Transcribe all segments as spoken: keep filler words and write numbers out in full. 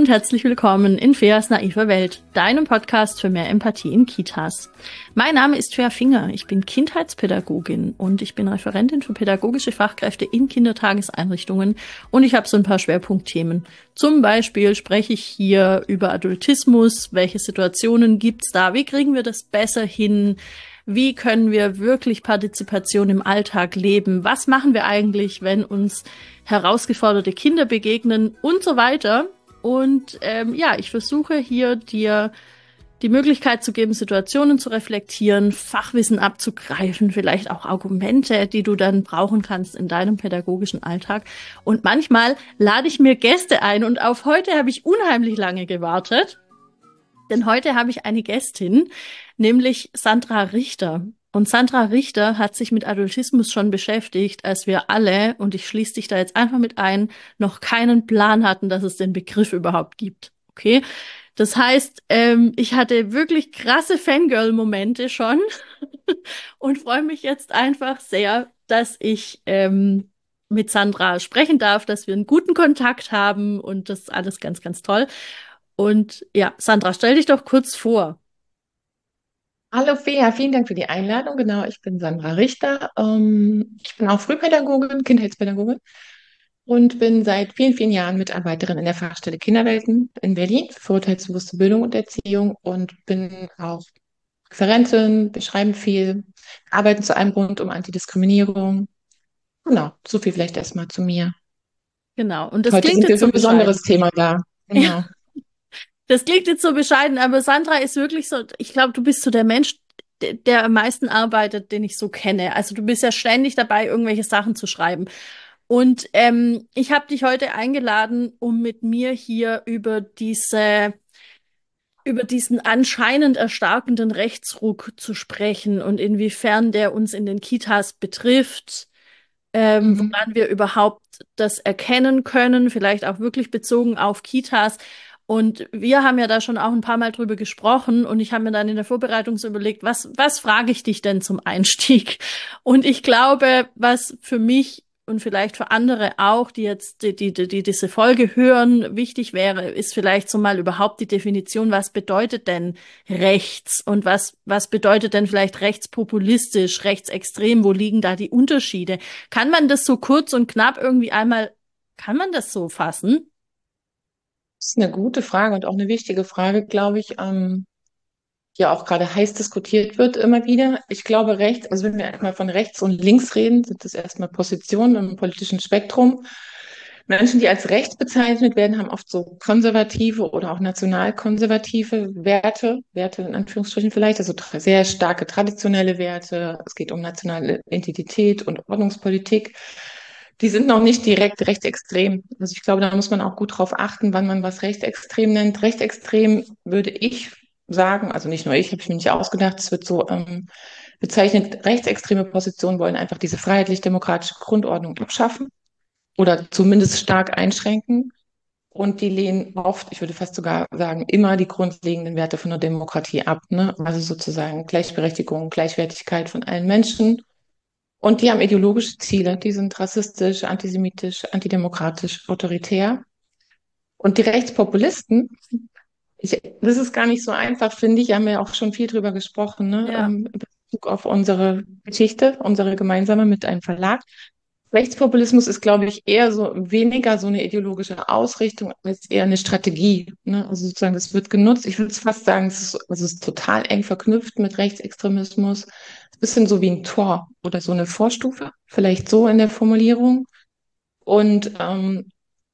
und herzlich willkommen in Feas naiver Welt, deinem Podcast für mehr Empathie in Kitas. Mein Name ist Fea Finger, ich bin Kindheitspädagogin und ich bin Referentin für pädagogische Fachkräfte in Kindertageseinrichtungen und ich habe so ein paar Schwerpunktthemen. Zum Beispiel spreche ich hier über Adultismus, welche Situationen gibt's da, wie kriegen wir das besser hin, wie können wir wirklich Partizipation im Alltag leben, was machen wir eigentlich, wenn uns herausgeforderte Kinder begegnen und so weiter. Und ähm, ja, ich versuche hier dir die Möglichkeit zu geben, Situationen zu reflektieren, Fachwissen abzugreifen, vielleicht auch Argumente, die du dann brauchen kannst in deinem pädagogischen Alltag. Und manchmal lade ich mir Gäste ein und auf heute habe ich unheimlich lange gewartet, denn heute habe ich eine Gästin, nämlich Sandra Richter. Und Sandra Richter hat sich mit Adultismus schon beschäftigt, als wir alle, und ich schließe dich da jetzt einfach mit ein, noch keinen Plan hatten, dass es den Begriff überhaupt gibt. Okay? Das heißt, ähm, ich hatte wirklich krasse Fangirl-Momente schon und freue mich jetzt einfach sehr, dass ich ähm, mit Sandra sprechen darf, dass wir einen guten Kontakt haben und das ist alles ganz, ganz toll. Und ja, Sandra, stell dich doch kurz vor. Hallo Fea, vielen Dank für die Einladung. Genau, ich bin Sandra Richter. Ähm, ich bin auch Frühpädagogin, Kindheitspädagogin und bin seit vielen, vielen Jahren Mitarbeiterin in der Fachstelle Kinderwelten in Berlin für vorurteilsbewusste Bildung und Erziehung und bin auch Referentin, wir schreiben viel, arbeiten zu allem rund um Antidiskriminierung. Genau, so viel vielleicht erstmal zu mir. Genau. Und das Heute klingt sind wir jetzt für so ein besonderes bescheiden. Thema da. Genau. Das klingt jetzt so bescheiden, aber Sandra ist wirklich so, ich glaube, du bist so der Mensch, der, der am meisten arbeitet, den ich so kenne. Also du bist ja ständig dabei, irgendwelche Sachen zu schreiben. Und ähm, ich habe dich heute eingeladen, um mit mir hier über diese, über diesen anscheinend erstarkenden Rechtsruck zu sprechen und inwiefern der uns in den Kitas betrifft, ähm, Mhm. woran wir überhaupt das erkennen können, vielleicht auch wirklich bezogen auf Kitas. Und wir haben ja da schon auch ein paar Mal drüber gesprochen und ich habe mir dann in der Vorbereitung so überlegt, was, was frage ich dich denn zum Einstieg? Und ich glaube, was für mich und vielleicht für andere auch, die jetzt die, die, die, die diese Folge hören, wichtig wäre, ist vielleicht so mal überhaupt die Definition, was bedeutet denn rechts und was, was bedeutet denn vielleicht rechtspopulistisch, rechtsextrem, wo liegen da die Unterschiede? Kann man das so kurz und knapp irgendwie einmal, kann man das so fassen? Das ist eine gute Frage und auch eine wichtige Frage, glaube ich. Ähm, ja auch gerade heiß diskutiert wird immer wieder. Ich glaube, rechts, also wenn wir erstmal von rechts und links reden, sind das erstmal Positionen im politischen Spektrum. Menschen, die als rechts bezeichnet werden, haben oft so konservative oder auch nationalkonservative Werte, Werte in Anführungsstrichen vielleicht, also tra- sehr starke traditionelle Werte. Es geht um nationale Identität und Ordnungspolitik. Die sind noch nicht direkt rechtsextrem. Also ich glaube, da muss man auch gut drauf achten, wann man was rechtsextrem nennt. Rechtsextrem würde ich sagen, also nicht nur ich, habe ich mir nicht ausgedacht, es wird so ähm, bezeichnet, rechtsextreme Positionen wollen einfach diese freiheitlich-demokratische Grundordnung abschaffen oder zumindest stark einschränken. Und die lehnen oft, ich würde fast sogar sagen, immer die grundlegenden Werte von der Demokratie ab. Ne? Also sozusagen Gleichberechtigung, Gleichwertigkeit von allen Menschen. Und die haben ideologische Ziele. Die sind rassistisch, antisemitisch, antidemokratisch, autoritär. Und die Rechtspopulisten, ich, das ist gar nicht so einfach, finde ich. Wir haben ja auch schon viel drüber gesprochen, ne? Ja. Ähm, in Bezug auf unsere Geschichte, unsere gemeinsame mit einem Verlag. Rechtspopulismus ist, glaube ich, eher so weniger so eine ideologische Ausrichtung als eher eine Strategie. Ne? Also sozusagen, das wird genutzt. Ich würde fast sagen, es ist, also es ist total eng verknüpft mit Rechtsextremismus. Ein bisschen so wie ein Tor oder so eine Vorstufe, vielleicht so in der Formulierung. Und ähm,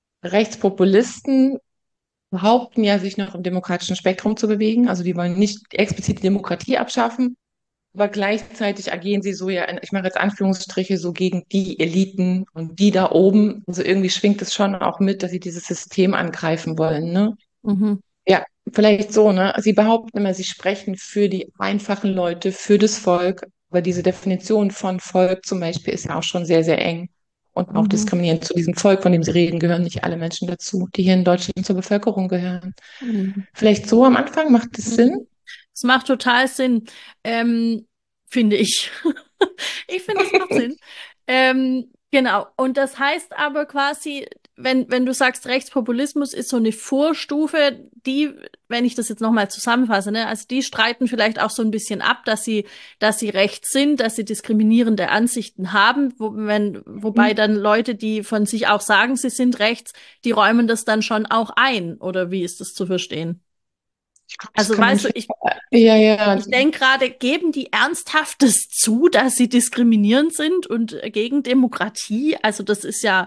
Rechtspopulisten behaupten ja, sich noch im demokratischen Spektrum zu bewegen. Also die wollen nicht explizit die Demokratie abschaffen, aber gleichzeitig agieren sie so ja, in, ich mache jetzt Anführungsstriche, so gegen die Eliten und die da oben. Also irgendwie schwingt es schon auch mit, dass sie dieses System angreifen wollen, ne? Mhm. Ja, vielleicht so, ne? Sie behaupten immer, sie sprechen für die einfachen Leute, für das Volk. Aber diese Definition von Volk zum Beispiel ist ja auch schon sehr, sehr eng und auch Mhm. diskriminierend. Zu diesem Volk, von dem sie reden, gehören nicht alle Menschen dazu, die hier in Deutschland zur Bevölkerung gehören. Mhm. Vielleicht so am Anfang, macht das Sinn? Mhm. Es macht total Sinn, ähm, finde ich. Ich finde, es macht Sinn. Ähm, genau. Und das heißt aber quasi, wenn, wenn du sagst, Rechtspopulismus ist so eine Vorstufe, die, wenn ich das jetzt nochmal zusammenfasse, ne, also die streiten vielleicht auch so ein bisschen ab, dass sie, dass sie rechts sind, dass sie diskriminierende Ansichten haben, wo, wenn, wobei dann Leute, die von sich auch sagen, sie sind rechts, die räumen das dann schon auch ein, oder wie ist das zu verstehen? Ich glaube, das Also kann man weißt du, vielleicht, ich, ja, ja, ich denke gerade, geben die ernsthaftes zu, dass sie diskriminierend sind und gegen Demokratie? Also das ist ja,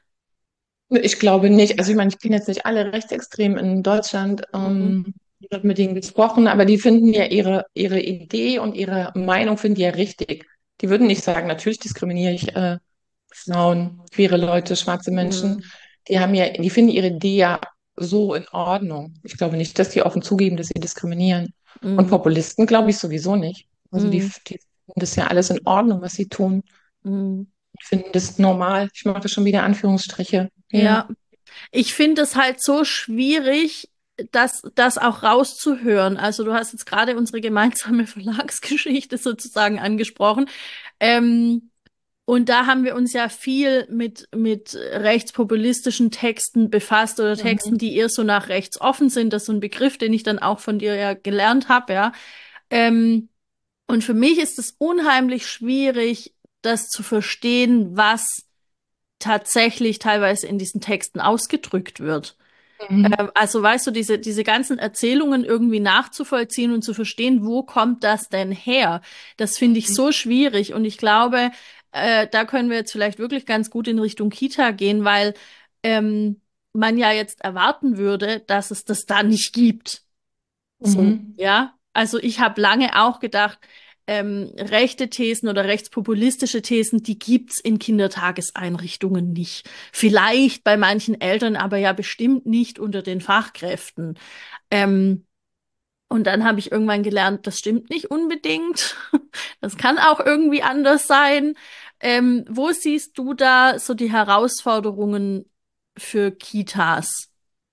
ich glaube nicht. Also ich meine, ich kenne jetzt nicht alle Rechtsextremen in Deutschland. mhm, Ähm, ich habe mit denen gesprochen, aber die finden ja ihre, ihre Idee und ihre Meinung finden die ja richtig. Die würden nicht sagen, natürlich diskriminiere ich äh, Frauen, queere Leute, schwarze Menschen. mhm, Die haben ja, die finden ihre Idee ja so in Ordnung. Ich glaube nicht, dass die offen zugeben, dass sie diskriminieren. Und mhm, Populisten glaube ich sowieso nicht. Also die, mhm, die finden das ja alles in Ordnung, was sie tun. mhm. Die finden das normal. Ich mache schon wieder Anführungsstriche. Ja. Ja, ich finde es halt so schwierig, das, das auch rauszuhören. Also du hast jetzt gerade unsere gemeinsame Verlagsgeschichte sozusagen angesprochen. Ähm, und da haben wir uns ja viel mit, mit rechtspopulistischen Texten befasst oder Texten, Mhm. die eher so nach rechts offen sind. Das ist so ein Begriff, den ich dann auch von dir ja gelernt habe, ja. Ähm, und für mich ist es unheimlich schwierig, das zu verstehen, was tatsächlich teilweise in diesen Texten ausgedrückt wird. Mhm. Ähm, also weißt du, diese, diese ganzen Erzählungen irgendwie nachzuvollziehen und zu verstehen, wo kommt das denn her? Das finde ich so schwierig und ich glaube, äh, da können wir jetzt vielleicht wirklich ganz gut in Richtung Kita gehen, weil ähm, man ja jetzt erwarten würde, dass es das da nicht gibt. So, Mhm. ja. Also ich habe lange auch gedacht, ähm, rechte Thesen oder rechtspopulistische Thesen, die gibt's in Kindertageseinrichtungen nicht. Vielleicht bei manchen Eltern, aber ja bestimmt nicht unter den Fachkräften. Ähm, und dann habe ich irgendwann gelernt, das stimmt nicht unbedingt. Das kann auch irgendwie anders sein. Ähm, wo siehst du da so die Herausforderungen für Kitas?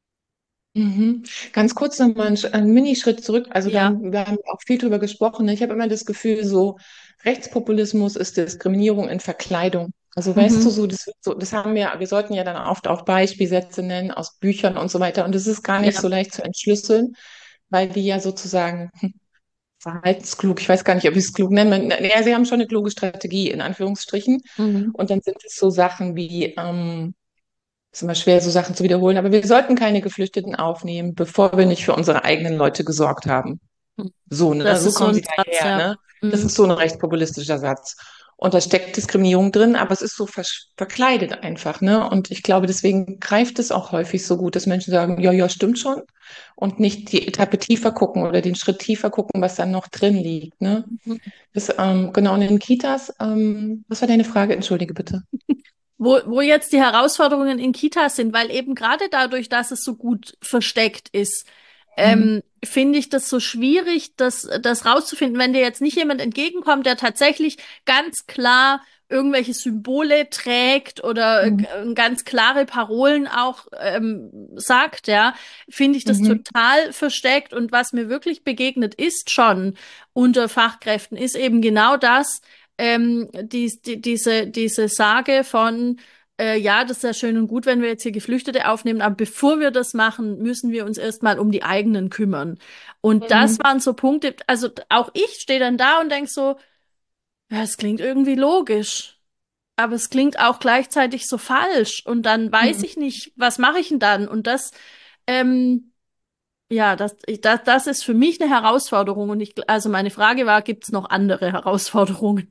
Mhm. Ganz kurz nochmal einen, Sch- einen Minischritt zurück. Also wir Ja. haben, wir haben auch viel drüber gesprochen. Ne? Ich habe immer das Gefühl, so Rechtspopulismus ist Diskriminierung in Verkleidung. Also weißt du, Mhm. so das, wird so, das haben wir, wir sollten ja dann oft auch Beispielsätze nennen aus Büchern und so weiter. Und das ist gar nicht so Ja. leicht zu entschlüsseln, weil die ja sozusagen verhaltensklug, ich weiß gar nicht, ob ich es klug nenne. Ja, sie haben schon eine kluge Strategie, in Anführungsstrichen. Mhm. Und dann sind es so Sachen wie, ähm, ist immer schwer, so Sachen zu wiederholen, aber wir sollten keine Geflüchteten aufnehmen, bevor wir nicht für unsere eigenen Leute gesorgt haben. So, ne? Das So ist so kommen ein sie Satz, daher, ja. ne? Das Mhm. ist so ein recht populistischer Satz. Und da steckt Diskriminierung drin, aber es ist so versch- verkleidet einfach, ne? Und ich glaube, deswegen greift es auch häufig so gut, dass Menschen sagen, ja, ja, stimmt schon. Und nicht die Etappe tiefer gucken oder den Schritt tiefer gucken, was dann noch drin liegt, ne? Mhm. Das, ähm, genau, und in den Kitas, ähm, was war deine Frage? Entschuldige bitte. Wo, wo jetzt die Herausforderungen in Kitas sind, weil eben gerade dadurch, dass es so gut versteckt ist, Mhm. ähm, finde ich das so schwierig, das, das rauszufinden, wenn dir jetzt nicht jemand entgegenkommt, der tatsächlich ganz klar irgendwelche Symbole trägt oder äh, Mhm. ganz klare Parolen auch ähm, sagt, ja, finde ich das Mhm. total versteckt. Und was mir wirklich begegnet ist schon unter Fachkräften, ist eben genau das, ähm, die, die, diese, diese Sage von, äh, ja, das ist ja schön und gut, wenn wir jetzt hier Geflüchtete aufnehmen, aber bevor wir das machen, müssen wir uns erstmal um die eigenen kümmern. Und das Mhm. waren so Punkte, also auch ich stehe dann da und denk so, ja, es klingt irgendwie logisch, aber es klingt auch gleichzeitig so falsch. Und dann weiß Mhm. ich nicht, was mache ich denn dann? Und das, ähm, ja, das, ich, das, das ist für mich eine Herausforderung. Und ich, also meine Frage war, gibt es noch andere Herausforderungen?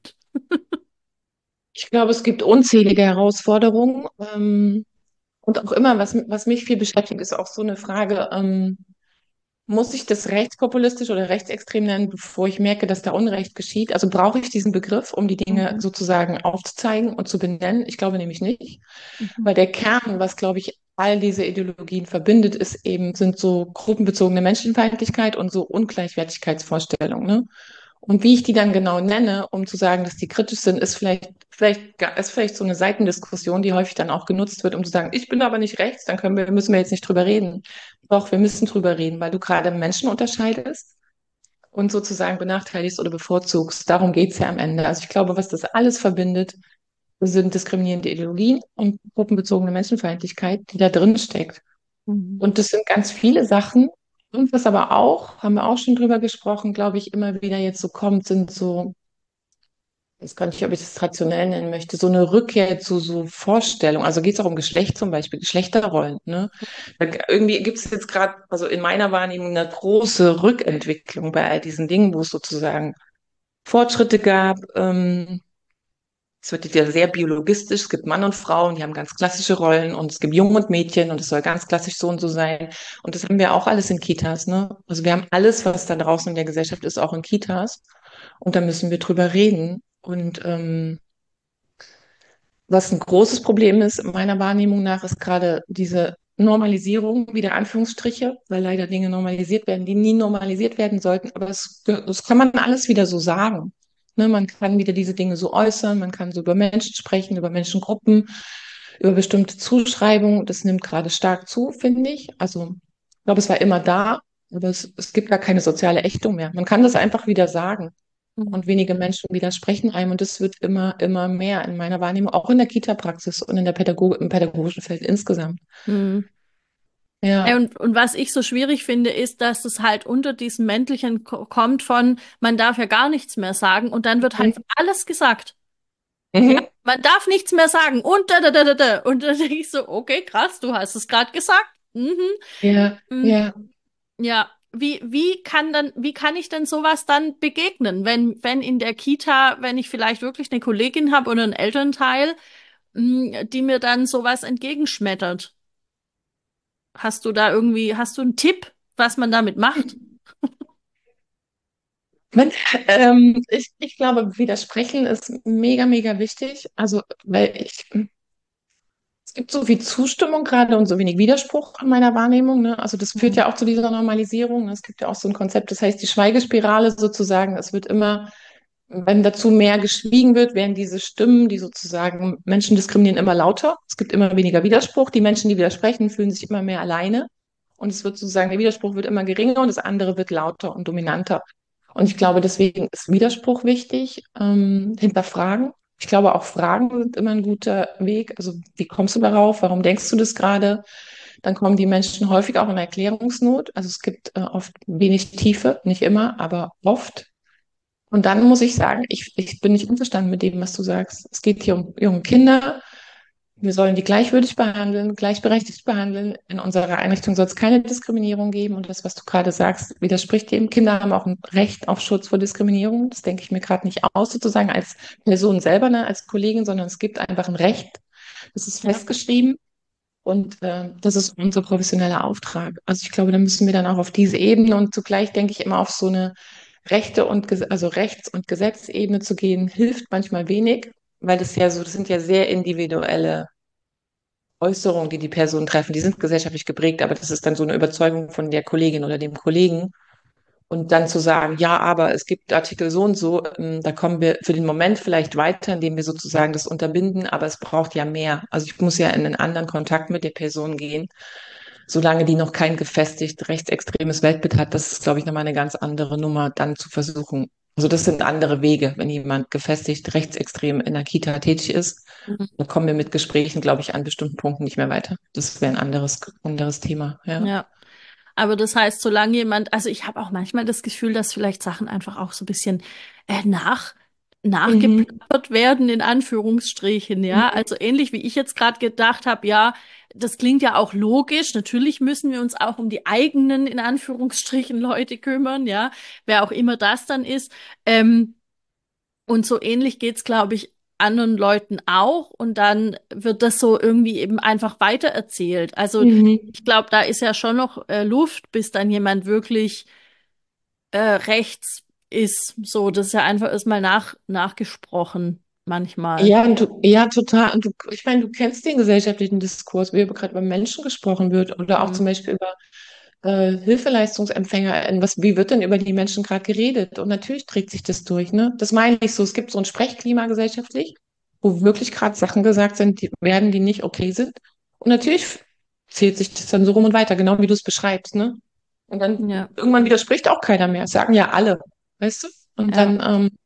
Ich glaube, es gibt unzählige Herausforderungen. Ähm, und auch immer, was, was mich viel beschäftigt, ist auch so eine Frage, ähm, muss ich das rechtspopulistisch oder rechtsextrem nennen, bevor ich merke, dass da Unrecht geschieht? Also brauche ich diesen Begriff, um die Dinge Mhm. sozusagen aufzuzeigen und zu benennen? Ich glaube nämlich nicht. Mhm. Weil der Kern, was, glaube ich, all diese Ideologien verbindet, ist eben, sind so gruppenbezogene Menschenfeindlichkeit und so Ungleichwertigkeitsvorstellungen, ne? Und wie ich die dann genau nenne, um zu sagen, dass die kritisch sind, ist vielleicht, vielleicht, ga- ist vielleicht so eine Seitendiskussion, die häufig dann auch genutzt wird, um zu sagen, ich bin aber nicht rechts, dann können wir, müssen wir jetzt nicht drüber reden. Doch, wir müssen drüber reden, weil du gerade Menschen unterscheidest und sozusagen benachteiligst oder bevorzugst. Darum geht's ja am Ende. Also ich glaube, was das alles verbindet, sind diskriminierende Ideologien und gruppenbezogene Menschenfeindlichkeit, die da drin steckt. Mhm. Und das sind ganz viele Sachen. Und was aber auch, haben wir auch schon drüber gesprochen, glaube ich, immer wieder jetzt so kommt, sind so, ich weiß gar nicht, ob ich das traditionell nennen möchte, so eine Rückkehr zu so Vorstellungen. Also geht es auch um Geschlecht zum Beispiel, Geschlechterrollen. Ne? Da, irgendwie gibt es jetzt gerade, also in meiner Wahrnehmung, eine große Rückentwicklung bei all diesen Dingen, wo es sozusagen Fortschritte gab. Ähm, es wird wieder sehr biologistisch. Es gibt Mann und Frau und die haben ganz klassische Rollen und es gibt Jungen und Mädchen und es soll ganz klassisch so und so sein. Und das haben wir auch alles in Kitas, ne? Also wir haben alles, was da draußen in der Gesellschaft ist, auch in Kitas. Und da müssen wir drüber reden. Und ähm, was ein großes Problem ist, meiner Wahrnehmung nach, ist gerade diese Normalisierung, wieder Anführungsstriche, weil leider Dinge normalisiert werden, die nie normalisiert werden sollten. Aber das, das kann man alles wieder so sagen. Ne, man kann wieder diese Dinge so äußern, man kann so über Menschen sprechen, über Menschengruppen, über bestimmte Zuschreibungen. Das nimmt gerade stark zu, finde ich. Also, ich glaube, es war immer da, aber es, es gibt gar keine soziale Ächtung mehr. Man kann das einfach wieder sagen. Und wenige Menschen widersprechen einem. Und das wird immer, immer mehr in meiner Wahrnehmung, auch in der Kita-Praxis und in der Pädago im pädagogischen Feld insgesamt. Mhm. Ja, Ja. Und, und was ich so schwierig finde, ist, dass es halt unter diesem Männlichen ko- kommt von, man darf ja gar nichts mehr sagen und dann wird halt Mhm. alles gesagt. Ja, Mhm. man darf nichts mehr sagen und da, da, da, da, da. Und dann denke ich so, okay, krass, du hast es gerade gesagt. Mhm. Ja, Mm, ja. Ja, wie, wie kann dann, wie kann ich denn sowas dann begegnen, wenn, wenn in der Kita, wenn ich vielleicht wirklich eine Kollegin habe oder einen Elternteil, mm, die mir dann sowas entgegenschmettert? Hast du da irgendwie, hast du einen Tipp, was man damit macht? Wenn, ähm, ich, ich glaube, Widersprechen ist mega, mega wichtig. Also, weil ich, es gibt so viel Zustimmung gerade und so wenig Widerspruch in meiner Wahrnehmung. Ne? Also das führt Mhm. ja auch zu dieser Normalisierung. Ne? Es gibt ja auch so ein Konzept, das heißt die Schweigespirale sozusagen. Es wird immer, wenn dazu mehr geschwiegen wird, werden diese Stimmen, die sozusagen Menschen diskriminieren, immer lauter. Es gibt immer weniger Widerspruch. Die Menschen, die widersprechen, fühlen sich immer mehr alleine. Und es wird sozusagen, der Widerspruch wird immer geringer und das andere wird lauter und dominanter. Und ich glaube, deswegen ist Widerspruch wichtig, ähm, hinterfragen. Ich glaube, auch Fragen sind immer ein guter Weg. Also, wie kommst du darauf? Warum denkst du das gerade? Dann kommen die Menschen häufig auch in Erklärungsnot. Also es gibt äh, oft wenig Tiefe, nicht immer, aber oft. Und dann muss ich sagen, ich, ich bin nicht einverstanden mit dem, was du sagst. Es geht hier um junge Kinder. Wir sollen die gleichwürdig behandeln, gleichberechtigt behandeln. In unserer Einrichtung soll es keine Diskriminierung geben. Und das, was du gerade sagst, widerspricht dem. Kinder haben auch ein Recht auf Schutz vor Diskriminierung. Das denke ich mir gerade nicht aus, sozusagen als Person selber, ne, als Kollegin, sondern es gibt einfach ein Recht. Das ist Ja. festgeschrieben. Und äh, das ist unser professioneller Auftrag. Also ich glaube, da müssen wir dann auch auf diese Ebene und zugleich denke ich immer auf so eine Rechte und Ges- also Rechts- und Gesetzebene zu gehen, hilft manchmal wenig, weil das ja so, das sind ja sehr individuelle Äußerungen, die die Personen treffen. Die sind gesellschaftlich geprägt, aber das ist dann so eine Überzeugung von der Kollegin oder dem Kollegen. Und dann zu sagen, ja, aber es gibt Artikel so und so, ähm, da kommen wir für den Moment vielleicht weiter, indem wir sozusagen das unterbinden, aber es braucht ja mehr. Also ich muss ja in einen anderen Kontakt mit der Person gehen, solange die noch kein gefestigt rechtsextremes Weltbild hat. Das ist, glaube ich, nochmal eine ganz andere Nummer, dann zu versuchen. Also das sind andere Wege, wenn jemand gefestigt rechtsextrem in der Kita tätig ist. Mhm. Da kommen wir mit Gesprächen, glaube ich, an bestimmten Punkten nicht mehr weiter. Das wäre ein anderes, anderes Thema, ja. Ja. Aber das heißt, solange jemand, also ich habe auch manchmal das Gefühl, dass vielleicht Sachen einfach auch so ein bisschen äh, nach, Mhm. nachgeplappert werden, in Anführungsstrichen, ja. Mhm. Also ähnlich wie ich jetzt gerade gedacht habe, ja, das klingt ja auch logisch. Natürlich müssen wir uns auch um die eigenen, in Anführungsstrichen, Leute kümmern, ja, wer auch immer das dann ist. Ähm, und so ähnlich geht's, glaube ich, anderen Leuten auch. Und dann wird das so irgendwie eben einfach weitererzählt. Also Mhm. ich glaube, da ist ja schon noch äh, Luft, bis dann jemand wirklich äh, rechts ist. So, das ist ja einfach erstmal nach, nachgesprochen manchmal. Ja, und du, ja, total. Und du, ich meine, du kennst den gesellschaftlichen Diskurs, wie über- gerade über Menschen gesprochen wird oder auch Hm. zum Beispiel über äh, Hilfeleistungsempfänger. In Was, wie wird denn über die Menschen gerade geredet? Und natürlich trägt sich das durch, ne? Das meine ich so. Es gibt so ein Sprechklima gesellschaftlich, wo wirklich gerade Sachen gesagt sind, die werden, die nicht okay sind. Und natürlich zählt sich das dann so rum und weiter, genau wie du es beschreibst, ne? Und dann Ja, irgendwann widerspricht auch keiner mehr. Das sagen ja alle, weißt du? Und ja. dann, ähm,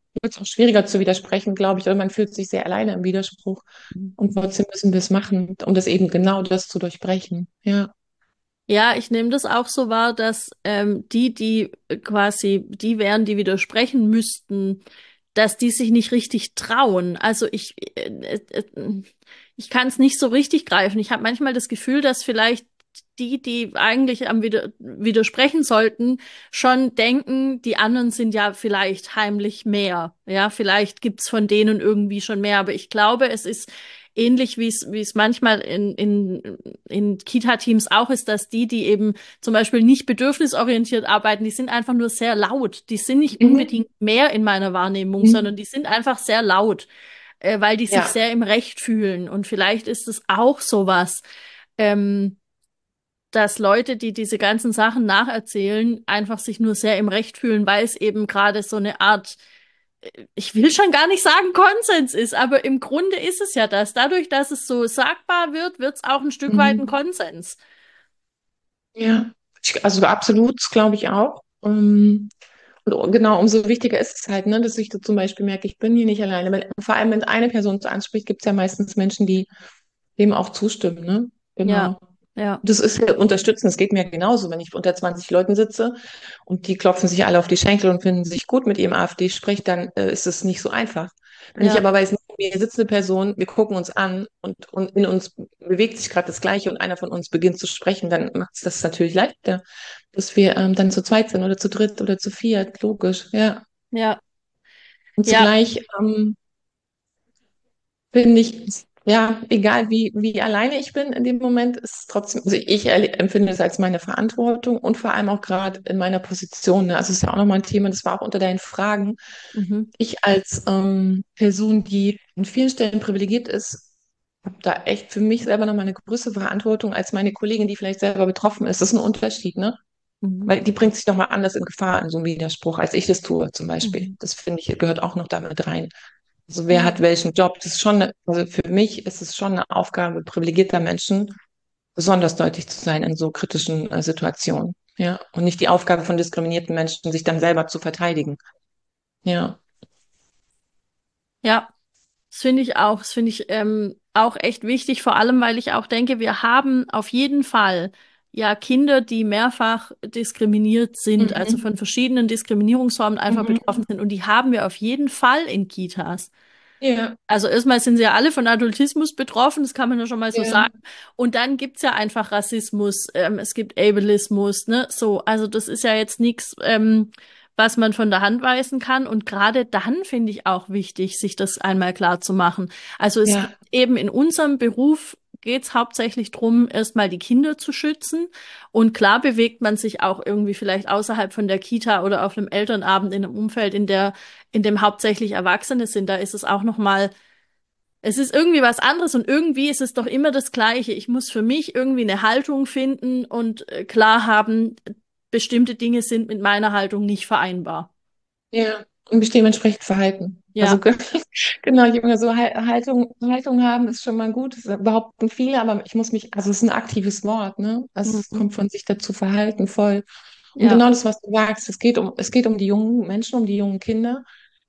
wird es auch schwieriger zu widersprechen, glaube ich, oder man fühlt sich sehr alleine im Widerspruch. Und trotzdem müssen wir es machen, um das eben genau das zu durchbrechen. Ja. Ja, ich nehme das auch so wahr, dass ähm, die, die quasi die wären, die widersprechen müssten, dass die sich nicht richtig trauen. Also ich, äh, äh, ich kann es nicht so richtig greifen. Ich habe manchmal das Gefühl, dass vielleicht die, die eigentlich am Wider widersprechen sollten, schon denken, die anderen sind ja vielleicht heimlich mehr. Ja, vielleicht gibt's von denen irgendwie schon mehr. Aber ich glaube, es ist ähnlich, wie es, wie es manchmal in, in, in Kita-Teams auch ist, dass die, die eben zum Beispiel nicht bedürfnisorientiert arbeiten, die sind einfach nur sehr laut. Die sind nicht Mhm. unbedingt mehr in meiner Wahrnehmung, Mhm. sondern die sind einfach sehr laut, äh, weil die sich Ja. sehr im Recht fühlen. Und vielleicht ist es auch sowas, ähm, dass Leute, die diese ganzen Sachen nacherzählen, einfach sich nur sehr im Recht fühlen, weil es eben gerade so eine Art, ich will schon gar nicht sagen Konsens ist, aber im Grunde ist es ja das. Dadurch, dass es so sagbar wird, wird es auch ein Stück weit ein Mhm. Konsens. Ja. Ich, also absolut, glaube ich auch. Ähm, Und genau, umso wichtiger ist es halt, ne, dass ich da zum Beispiel merke, ich bin hier nicht alleine. Weil vor allem, wenn eine Person es anspricht, gibt es ja meistens Menschen, die dem auch zustimmen, ne? Ja, Genau. ja, Das ist ja unterstützen. Es geht mir genauso, wenn ich unter zwanzig Leuten sitze und die klopfen sich alle auf die Schenkel und finden sich gut mit ihrem AfD-Sprech, dann äh, ist es nicht so einfach. Wenn ich ja, aber weiß, mir sitzt eine Person, wir gucken uns an und, und in uns bewegt sich gerade das Gleiche und einer von uns beginnt zu sprechen, dann macht es das natürlich leichter, dass wir ähm, dann zu zweit sind oder zu dritt oder zu viert, logisch, ja. ja, Und ja, zugleich ähm, finde ich, ja, egal wie, wie alleine ich bin in dem Moment, ist es trotzdem, also ich erle- empfinde es als meine Verantwortung und vor allem auch gerade in meiner Position. Ne? Also es ist ja auch nochmal ein Thema, das war auch unter deinen Fragen. mhm, Ich als ähm, Person, die in vielen Stellen privilegiert ist, habe da echt für mich selber nochmal eine größere Verantwortung als meine Kollegin, die vielleicht selber betroffen ist. Das ist ein Unterschied, ne? mhm, Weil die bringt sich nochmal anders in Gefahr in so einem Widerspruch, als ich das tue, zum Beispiel. mhm. Das finde ich, gehört auch noch damit rein. Also wer Ja, hat welchen Job? Das ist schon, eine, also für mich ist es schon eine Aufgabe privilegierter Menschen, besonders deutlich zu sein in so kritischen äh, Situationen. Ja, und nicht die Aufgabe von diskriminierten Menschen, sich dann selber zu verteidigen. Ja, ja. Das finde ich auch. Das finde ich ähm, auch echt wichtig, vor allem, weil ich auch denke, wir haben auf jeden Fall ja Kinder, die mehrfach diskriminiert sind, also mhm. von verschiedenen Diskriminierungsformen einfach betroffen Mhm. sind. Und die haben wir auf jeden Fall in Kitas. Ja, Also erstmal sind sie ja alle von Adultismus betroffen, das kann man ja schon mal so ja, sagen. Und dann gibt's ja einfach Rassismus, ähm, es gibt Ableismus, ne? So, also das ist ja jetzt nichts, ähm, was man von der Hand weisen kann. Und gerade dann finde ich auch wichtig, sich das einmal klar zu machen. Also es geht ja, eben in unserem Beruf geht's hauptsächlich drum, erstmal die Kinder zu schützen. Und klar bewegt man sich auch irgendwie vielleicht außerhalb von der Kita oder auf einem Elternabend in einem Umfeld, in der in dem hauptsächlich Erwachsene sind, da ist es auch noch mal, es ist irgendwie was anderes und irgendwie ist es doch immer das Gleiche. Ich muss für mich irgendwie eine Haltung finden und äh, klar haben, bestimmte Dinge sind mit meiner Haltung nicht vereinbar. ja. Und mich dementsprechend verhalten. Also Ja. ge- genau, ich immer so Hal- Haltung, Haltung haben ist schon mal gut. Das behaupten viele, aber ich muss mich, also es ist ein aktives Wort, ne? Also es Mhm. kommt von sich dazu verhalten, voll. Und Ja. genau das, was du sagst, es geht um, es geht um die jungen Menschen, um die jungen Kinder.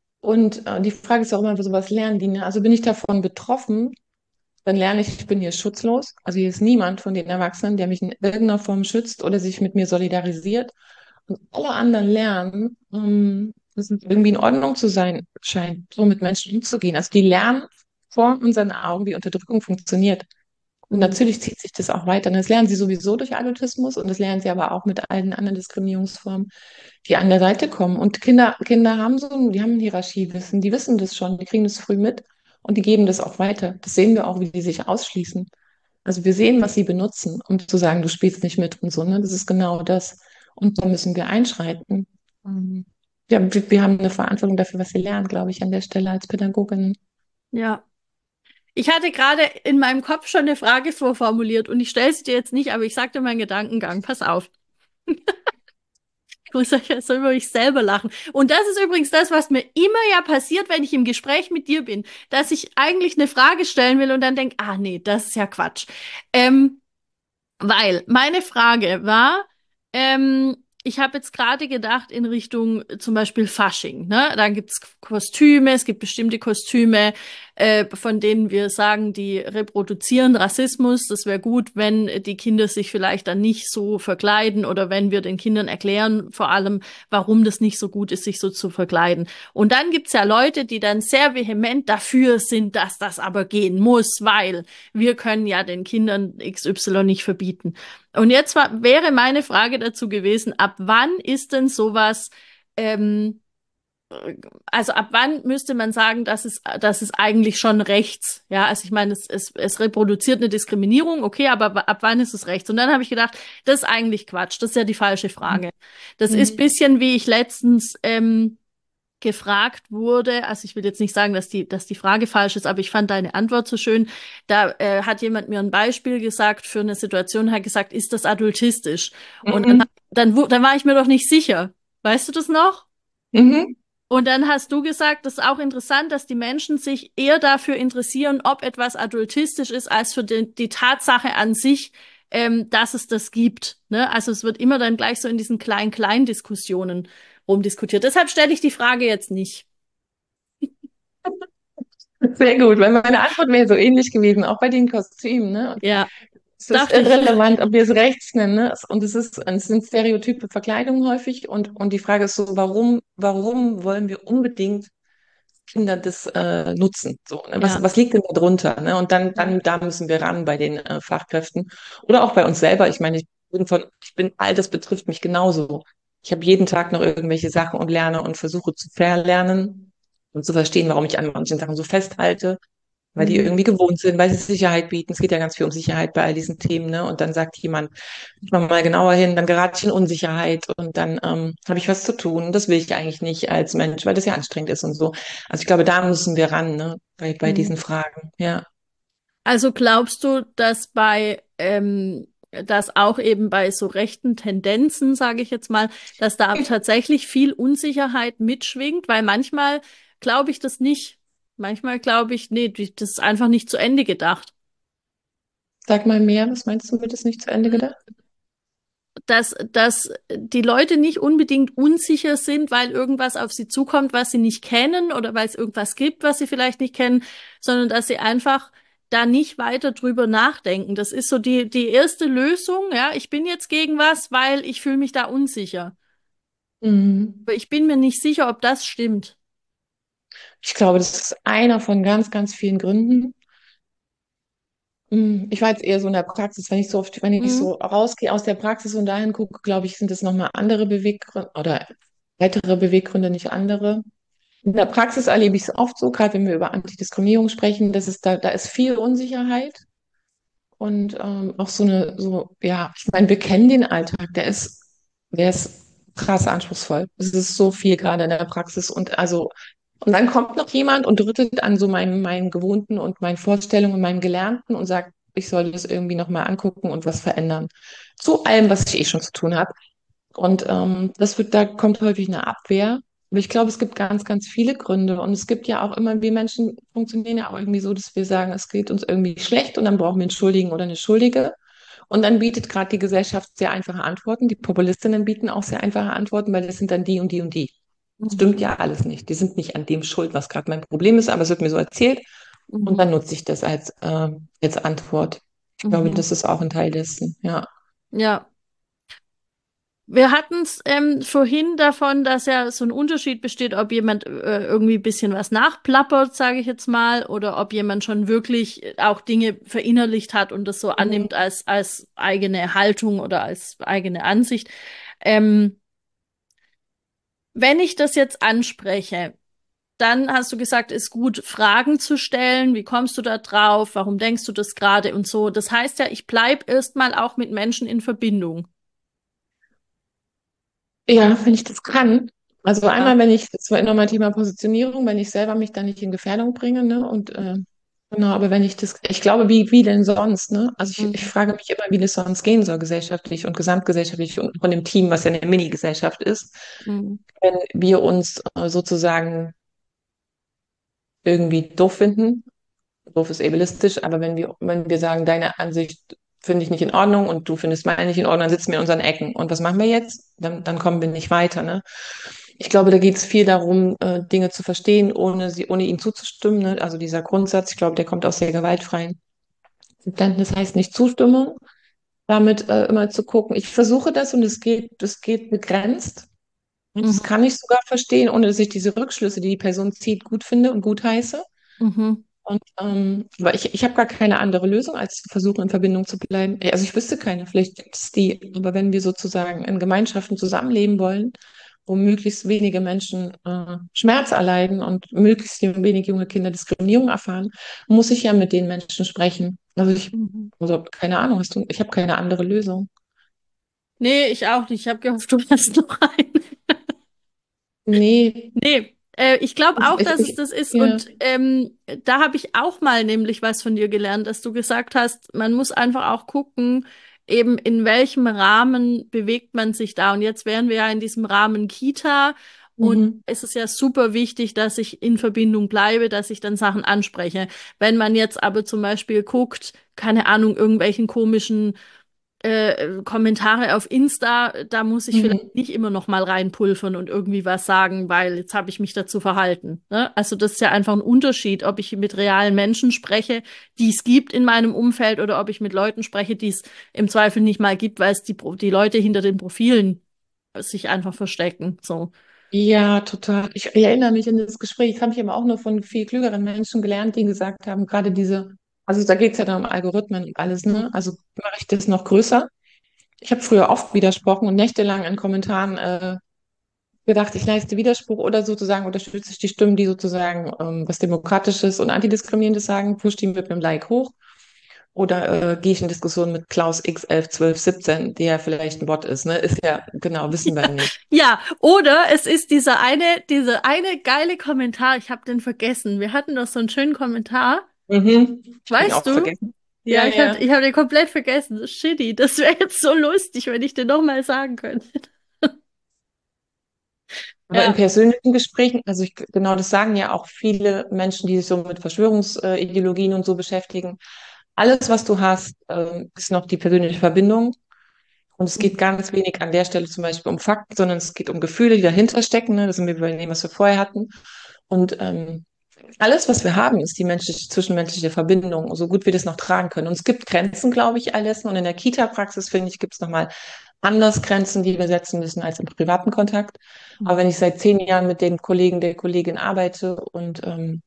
Und äh, die Frage ist auch immer, so was lernen die, ne? Also bin ich davon betroffen, dann lerne ich, ich bin hier schutzlos. Also hier ist niemand von den Erwachsenen, der mich in irgendeiner Form schützt oder sich mit mir solidarisiert. Und alle anderen lernen, ähm, dass es irgendwie in Ordnung zu sein scheint, so mit Menschen umzugehen. Also die lernen vor unseren Augen, wie Unterdrückung funktioniert. Und Mhm. natürlich zieht sich das auch weiter. Und das lernen sie sowieso durch Adultismus und das lernen sie aber auch mit allen anderen Diskriminierungsformen, die an der Seite kommen. Und Kinder, Kinder haben so ein, die haben ein Hierarchiewissen, die wissen das schon, die kriegen das früh mit und die geben das auch weiter. Das sehen wir auch, wie die sich ausschließen. Also wir sehen, was sie benutzen, um zu sagen, du spielst nicht mit und so, ne? Das ist genau das. Und da müssen wir einschreiten. Ähm, Ja, wir, wir haben eine Verantwortung dafür, was wir lernen, glaube ich, an der Stelle als Pädagogin. Ja. Ich hatte gerade in meinem Kopf schon eine Frage vorformuliert und ich stelle sie dir jetzt nicht, aber ich sag dir meinen Gedankengang. Pass auf. Ich muss ja so über mich selber lachen. Und das ist übrigens das, was mir immer ja passiert, wenn ich im Gespräch mit dir bin, dass ich eigentlich eine Frage stellen will und dann denke, ah nee, das ist ja Quatsch. Ähm, weil meine Frage war, ähm, ich habe jetzt gerade gedacht in Richtung äh, zum Beispiel Fasching, ne? Da gibt's Kostüme, es gibt bestimmte Kostüme, äh, von denen wir sagen, die reproduzieren Rassismus. Das wäre gut, wenn die Kinder sich vielleicht dann nicht so verkleiden oder wenn wir den Kindern erklären, vor allem, warum das nicht so gut ist, sich so zu verkleiden. Und dann gibt's ja Leute, die dann sehr vehement dafür sind, dass das aber gehen muss, weil wir können ja den Kindern X Y nicht verbieten. Und jetzt war, wäre meine Frage dazu gewesen, ab wann ist denn sowas, ähm, also ab wann müsste man sagen, dass es, dass es eigentlich schon rechts, ja, also ich meine, es, es, es reproduziert eine Diskriminierung, okay, aber ab wann ist es rechts? Und dann habe ich gedacht, das ist eigentlich Quatsch, das ist ja die falsche Frage. Das ist Mhm. bisschen wie ich letztens, ähm, gefragt wurde, also ich will jetzt nicht sagen, dass die, dass die Frage falsch ist, aber ich fand deine Antwort so schön. Da äh, hat jemand mir ein Beispiel gesagt für eine Situation, hat gesagt, ist das adultistisch? Und dann, Mhm. dann, wu- dann war ich mir doch nicht sicher. Weißt du das noch? Mhm. Und dann hast du gesagt, das ist auch interessant, dass die Menschen sich eher dafür interessieren, ob etwas adultistisch ist, als für die, die Tatsache an sich, ähm, dass es das gibt. Ne? Also es wird immer dann gleich so in diesen Klein-Klein-Diskussionen rumdiskutiert. Deshalb stelle ich die Frage jetzt nicht. Sehr gut, weil meine Antwort wäre so ähnlich gewesen, auch bei den Kostümen, ne? Und Ja, es ist dachte ich. irrelevant, ob wir es rechts nennen, ne? Es- Und es ist, es sind stereotype Verkleidungen häufig und, und die Frage ist so, warum, warum wollen wir unbedingt Kinder das äh, nutzen? So, ne? Was, Ja, was liegt denn da drunter? Ne? Und dann, ja. dann, da müssen wir ran bei den äh, Fachkräften oder auch bei uns selber. Ich meine, ich bin von, ich bin, all das betrifft mich genauso. Ich habe jeden Tag noch irgendwelche Sachen und lerne und versuche zu verlernen und zu verstehen, warum ich an manchen Sachen so festhalte, weil die Mhm. irgendwie gewohnt sind, weil sie Sicherheit bieten. Es geht ja ganz viel um Sicherheit bei all diesen Themen, ne? Und dann sagt jemand, ich mach mal genauer hin, dann gerate ich in Unsicherheit und dann ähm, habe ich was zu tun. Das will ich eigentlich nicht als Mensch, weil das ja anstrengend ist und so. Also ich glaube, da müssen wir ran, ne? Bei, bei Mhm. diesen Fragen. Ja. Also glaubst du, dass bei, ähm, dass auch eben bei so rechten Tendenzen, sage ich jetzt mal, dass da tatsächlich viel Unsicherheit mitschwingt? Weil manchmal glaube ich das nicht. Manchmal glaube ich, nee, die- das ist einfach nicht zu Ende gedacht. Sag mal mehr, was meinst du mit ist nicht zu Ende gedacht? Dass, dass die Leute nicht unbedingt unsicher sind, weil irgendwas auf sie zukommt, was sie nicht kennen oder weil es irgendwas gibt, was sie vielleicht nicht kennen, sondern dass sie einfach da nicht weiter drüber nachdenken. Das ist so die, die erste Lösung. Ja, ich bin jetzt gegen was, weil ich fühle mich da unsicher. Mhm. Aber ich bin mir nicht sicher, ob das stimmt. Ich glaube, das ist einer von ganz, ganz vielen Gründen. Mm, Ich war jetzt eher so in der Praxis, wenn ich so oft, wenn ich Mhm. so rausgehe aus der Praxis und dahin gucke, glaube ich, sind es nochmal andere Beweggründe oder weitere Beweggründe, nicht andere. In der Praxis erlebe ich es oft so, gerade wenn wir über Antidiskriminierung sprechen, dass es da, da ist viel Unsicherheit und ähm, auch so eine, so, ja, ich meine, wir kennen den Alltag, der ist, der ist krass anspruchsvoll. Es ist so viel gerade in der Praxis und also, und dann kommt noch jemand und rüttelt an so meinem, meinem Gewohnten und meinen Vorstellungen und meinem Gelernten und sagt, ich soll das irgendwie nochmal angucken und was verändern. Zu allem, was ich eh schon zu tun habe. Und ähm, das wird, da kommt häufig eine Abwehr. Aber ich glaube, es gibt ganz, ganz viele Gründe. Und es gibt ja auch immer, wir Menschen funktionieren ja auch irgendwie so, dass wir sagen, es geht uns irgendwie schlecht und dann brauchen wir einen Schuldigen oder eine Schuldige. Und dann bietet gerade die Gesellschaft sehr einfache Antworten. Die Populistinnen bieten auch sehr einfache Antworten, weil das sind dann die und die und die. Mhm. Stimmt ja alles nicht. Die sind nicht an dem schuld, was gerade mein Problem ist, aber es wird mir so erzählt. Und Mhm. dann nutze ich das als, äh, als Antwort. Ich glaube, Mhm. das ist auch ein Teil dessen, ja. Ja. Wir hatten es ähm, vorhin davon, dass ja so ein Unterschied besteht, ob jemand äh, irgendwie ein bisschen was nachplappert, sage ich jetzt mal, oder ob jemand schon wirklich auch Dinge verinnerlicht hat und das so Mhm. annimmt als, als eigene Haltung oder als eigene Ansicht. Ähm, wenn ich das jetzt anspreche, dann hast du gesagt, ist gut, Fragen zu stellen. Wie kommst du da drauf? Warum denkst du das gerade und so? Das heißt ja, ich bleib erstmal auch mit Menschen in Verbindung. Ja, wenn ich das kann. Also Ja. einmal, wenn ich, das war nochmal Thema Positionierung, wenn ich selber mich da nicht in Gefährdung bringe, ne? Und äh, genau, aber wenn ich das, ich glaube, wie, wie denn sonst, ne? Also ich, ich Mhm. frage mich immer, wie das sonst gehen soll, gesellschaftlich und gesamtgesellschaftlich und von dem Team, was ja eine Mini-Gesellschaft ist, Mhm. wenn wir uns äh, sozusagen irgendwie doof finden. Doof ist ableistisch, aber wenn wir, wenn wir sagen, deine Ansicht finde ich nicht in Ordnung und du findest meine nicht in Ordnung, dann sitzen wir in unseren Ecken. Und was machen wir jetzt? Dann, dann kommen wir nicht weiter, ne? Ich glaube, da geht es viel darum, äh, Dinge zu verstehen, ohne sie, ohne ihnen zuzustimmen, ne? Also dieser Grundsatz, ich glaube, der kommt aus der gewaltfreien Verständnis, heißt nicht Zustimmung, damit äh, immer zu gucken. Ich versuche das und es geht, es geht begrenzt. Und das Mhm. kann ich sogar verstehen, ohne dass ich diese Rückschlüsse, die die Person zieht, gut finde und gut heiße. Mhm. Und ähm, aber ich, ich habe gar keine andere Lösung, als zu versuchen, in Verbindung zu bleiben. Ja, also ich wüsste keine, vielleicht gibt es die, aber wenn wir sozusagen in Gemeinschaften zusammenleben wollen, wo möglichst wenige Menschen äh, Schmerz erleiden und möglichst wenig junge Kinder Diskriminierung erfahren, muss ich ja mit den Menschen sprechen. Also ich, Mhm. also keine Ahnung, hast du, ich habe keine andere Lösung. Nee, ich auch nicht. Ich habe gehofft, du hast noch eine. Nee, Nee, äh, ich glaube ich, auch, ich, dass es ich das ist. ja. Und ähm, da habe ich auch mal nämlich was von dir gelernt, dass du gesagt hast, man muss einfach auch gucken, eben in welchem Rahmen bewegt man sich da. Und jetzt wären wir ja in diesem Rahmen Kita. Und Mhm. es ist ja super wichtig, dass ich in Verbindung bleibe, dass ich dann Sachen anspreche. Wenn man jetzt aber zum Beispiel guckt, keine Ahnung, irgendwelchen komischen äh, Kommentare auf Insta, da muss ich vielleicht Mhm. nicht immer noch mal reinpulvern und irgendwie was sagen, weil jetzt habe ich mich dazu verhalten. Ne? Also das ist ja einfach ein Unterschied, ob ich mit realen Menschen spreche, die es gibt in meinem Umfeld, oder ob ich mit Leuten spreche, die es im Zweifel nicht mal gibt, weil es die, Pro- die Leute hinter den Profilen sich einfach verstecken. So. Ja, total. Ich erinnere mich an das Gespräch. Das habe ich aber auch nur von viel klügeren Menschen gelernt, die gesagt haben, gerade diese, also da geht es ja dann um Algorithmen und alles, ne? Also mache ich das noch größer. Ich habe früher oft widersprochen und nächtelang in Kommentaren äh, gedacht, ich leiste Widerspruch oder sozusagen unterstütze ich die Stimmen, die sozusagen ähm, was Demokratisches und Antidiskriminierendes sagen, push die mit einem Like hoch. Oder äh, gehe ich in Diskussion mit Klaus X elf, zwölf, siebzehn, der vielleicht ein Bot ist, ne? Ist ja, genau, wissen wir nicht. Ja, oder es ist dieser eine, dieser eine geile Kommentar, ich habe den vergessen. Wir hatten doch so einen schönen Kommentar. Mhm. Ich habe ihn Weißt auch du? vergessen. Ja, Ja, ich hab, ja. ich hab den komplett vergessen. Shitty. Das wäre jetzt so lustig, wenn ich den nochmal sagen könnte. Aber in Ja. persönlichen Gesprächen, also ich, genau das sagen ja auch viele Menschen, die sich so mit Verschwörungsideologien und so beschäftigen. Alles, was du hast, ähm, ist noch die persönliche Verbindung. Und es geht ganz wenig an der Stelle zum Beispiel um Fakten, sondern es geht um Gefühle, die dahinter stecken. Ne? Das sind wir bei dem, was wir vorher hatten. Und ähm, alles, was wir haben, ist die menschliche, zwischenmenschliche Verbindung, so gut wir das noch tragen können. Und es gibt Grenzen, glaube ich, alles. Und in der Kita-Praxis, finde ich, gibt es nochmal anders Grenzen, die wir setzen müssen als im privaten Kontakt. Aber wenn ich seit zehn Jahren mit dem Kollegen, der Kollegin arbeite und ähm,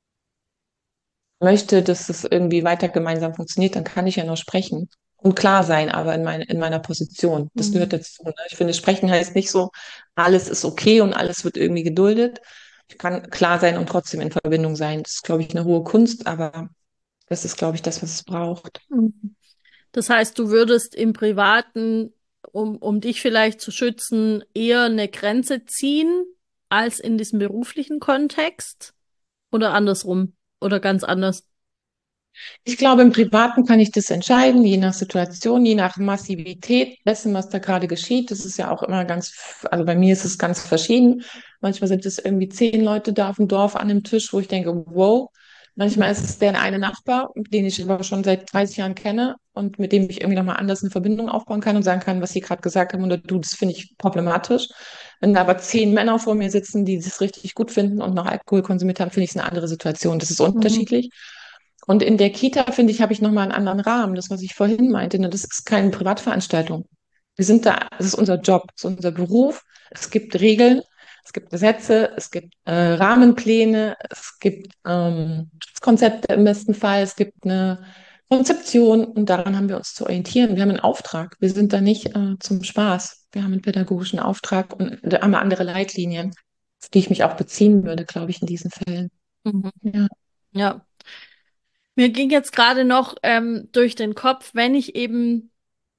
möchte, dass es irgendwie weiter gemeinsam funktioniert, dann kann ich ja nur sprechen und klar sein, aber in, mein, in meiner Position. Das gehört Mhm. dazu. Ne? Ich finde, sprechen heißt nicht so, alles ist okay und alles wird irgendwie geduldet. Ich kann klar sein und trotzdem in Verbindung sein. Das ist, glaube ich, eine hohe Kunst, aber das ist, glaube ich, das, was es braucht. Mhm. Das heißt, du würdest im Privaten, um, um dich vielleicht zu schützen, eher eine Grenze ziehen als in diesem beruflichen Kontext? Oder andersrum? Oder ganz anders? Ich glaube, im Privaten kann ich das entscheiden, je nach Situation, je nach Massivität dessen, was da gerade geschieht. Das ist ja auch immer ganz, also bei mir ist es ganz verschieden. Manchmal sind es irgendwie zehn Leute da auf dem Dorf an einem Tisch, wo ich denke, wow. Manchmal ist es der eine Nachbar, den ich aber schon seit dreißig Jahren kenne und mit dem ich irgendwie nochmal anders eine Verbindung aufbauen kann und sagen kann, was Sie gerade gesagt haben oder du, das finde ich problematisch. Wenn da aber zehn Männer vor mir sitzen, die das richtig gut finden und noch Alkohol konsumiert haben, finde ich es eine andere Situation. Das ist Mhm. unterschiedlich. Und in der Kita, finde ich, habe ich nochmal einen anderen Rahmen. Das, was ich vorhin meinte, ne, das ist keine Privatveranstaltung. Wir sind da, es ist unser Job, es ist unser Beruf. Es gibt Regeln, es gibt Gesetze, es gibt äh, Rahmenpläne, es gibt ähm, Konzepte im besten Fall, es gibt eine Konzeption und daran haben wir uns zu orientieren. Wir haben einen Auftrag. Wir sind da nicht äh, zum Spaß. Wir haben einen pädagogischen Auftrag und da haben wir andere Leitlinien, auf die ich mich auch beziehen würde, glaube ich, in diesen Fällen. Mhm. Ja. Ja. Mir ging jetzt gerade noch ähm, durch den Kopf, wenn ich eben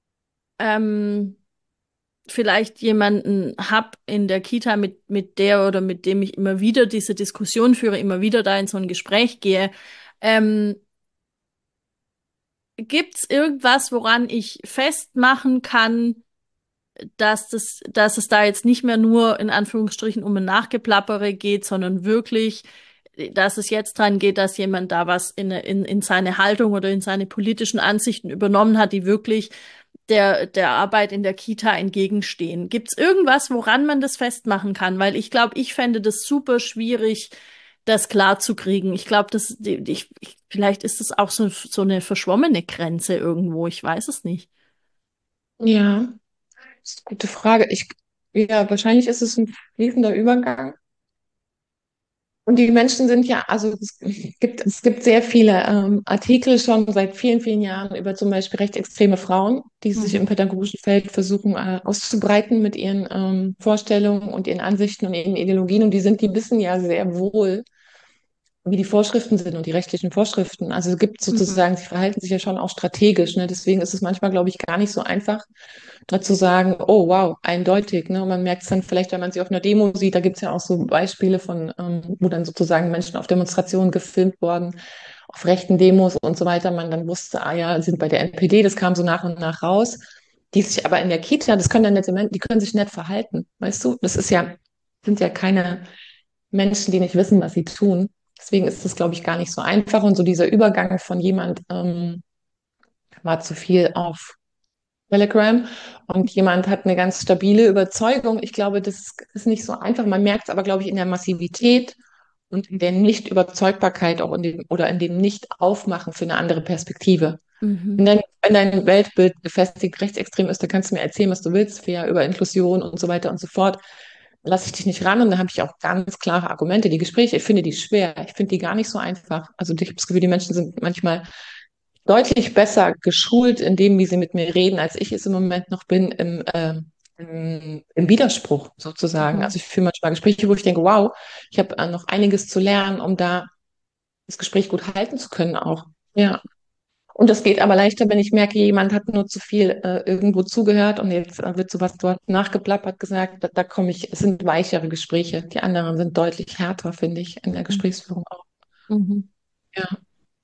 ähm, vielleicht jemanden hab in der Kita, mit, mit der oder mit dem ich immer wieder diese Diskussion führe, immer wieder da in so ein Gespräch gehe, ähm, gibt's irgendwas, woran ich festmachen kann, dass das, dass es da jetzt nicht mehr nur in Anführungsstrichen um ein Nachgeplappere geht, sondern wirklich dass es jetzt dran geht, dass jemand da was in, in, in seine Haltung oder in seine politischen Ansichten übernommen hat, die wirklich der, der Arbeit in der Kita entgegenstehen. Gibt es irgendwas, woran man das festmachen kann? Weil ich glaube, ich fände das super schwierig, das klar zu kriegen. Ich glaube, das, ich, ich, vielleicht ist das auch so, so eine verschwommene Grenze irgendwo. Ich weiß es nicht. Ja, das ist eine gute Frage. Ich, ja, wahrscheinlich ist es ein fließender Übergang. Und die Menschen sind ja, also es gibt, es gibt sehr viele ähm, Artikel schon seit vielen, vielen Jahren über zum Beispiel rechtsextreme Frauen, die sich im Mhm. pädagogischen Feld versuchen äh, auszubreiten mit ihren ähm, Vorstellungen und ihren Ansichten und ihren Ideologien. Und die sind, die wissen ja sehr wohl, wie die Vorschriften sind und die rechtlichen Vorschriften. Also es gibt Mhm. sozusagen, sie verhalten sich ja schon auch strategisch. Ne? Deswegen ist es manchmal, glaube ich, gar nicht so einfach, da zu sagen, oh wow, eindeutig. Ne? Und man merkt es dann vielleicht, wenn man sie auf einer Demo sieht, da gibt es ja auch so Beispiele von, ähm, wo dann sozusagen Menschen auf Demonstrationen gefilmt worden, auf rechten Demos und so weiter. Man dann wusste, ah ja, sind bei der N P D, das kam so nach und nach raus. Die sich aber in der Kita, das können dann nette Menschen, die können sich nett verhalten, weißt du? Das ist ja, sind ja keine Menschen, die nicht wissen, was sie tun. Deswegen ist es, glaube ich, gar nicht so einfach. Und so dieser Übergang von jemand ähm, war zu viel auf Telegram und jemand hat eine ganz stabile Überzeugung. Ich glaube, das ist nicht so einfach. Man merkt es aber, glaube ich, in der Massivität und in der Nicht-Überzeugbarkeit auch in dem, oder in dem Nicht-Aufmachen für eine andere Perspektive. Mhm. Wenn dein, wenn dein Weltbild gefestigt rechtsextrem ist, dann kannst du mir erzählen, was du willst, fair, über Inklusion und so weiter und so fort. Lasse ich dich nicht ran und da habe ich auch ganz klare Argumente. Die Gespräche, ich finde die schwer. Ich finde die gar nicht so einfach. Also ich habe das Gefühl, die Menschen sind manchmal deutlich besser geschult in dem, wie sie mit mir reden, als ich es im Moment noch bin, im, äh, im, im Widerspruch sozusagen. Mhm. Also ich führe manchmal Gespräche, wo ich denke, wow, ich habe äh, noch einiges zu lernen, um da das Gespräch gut halten zu können auch. Ja. Und das geht aber leichter, wenn ich merke, jemand hat nur zu viel äh, irgendwo zugehört und jetzt äh, wird sowas dort nachgeplappert gesagt. Da, da komme ich, es sind weichere Gespräche. Die anderen sind deutlich härter, finde ich, in der Gesprächsführung auch. Mhm. Ja.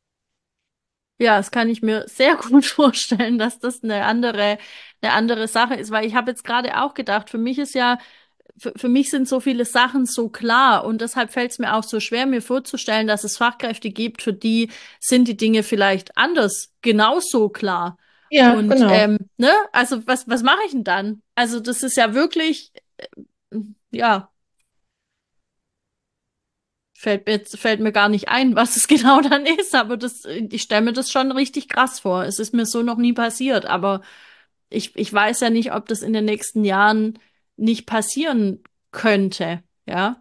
Ja, das kann ich mir sehr gut vorstellen, dass das eine andere, eine andere Sache ist, weil ich habe jetzt gerade auch gedacht, für mich ist ja, für, für mich sind so viele Sachen so klar und deshalb fällt es mir auch so schwer, mir vorzustellen, dass es Fachkräfte gibt, für die sind die Dinge vielleicht anders, genauso klar. Ja, Und genau. ähm, ne, also was, was mache ich denn dann? Also das ist ja wirklich, äh, ja. Fällt mir jetzt, fällt mir gar nicht ein, was es genau dann ist, aber das, ich stelle mir das schon richtig krass vor. Es ist mir so noch nie passiert, aber ich, ich weiß ja nicht, ob das in den nächsten Jahren nicht passieren könnte, ja.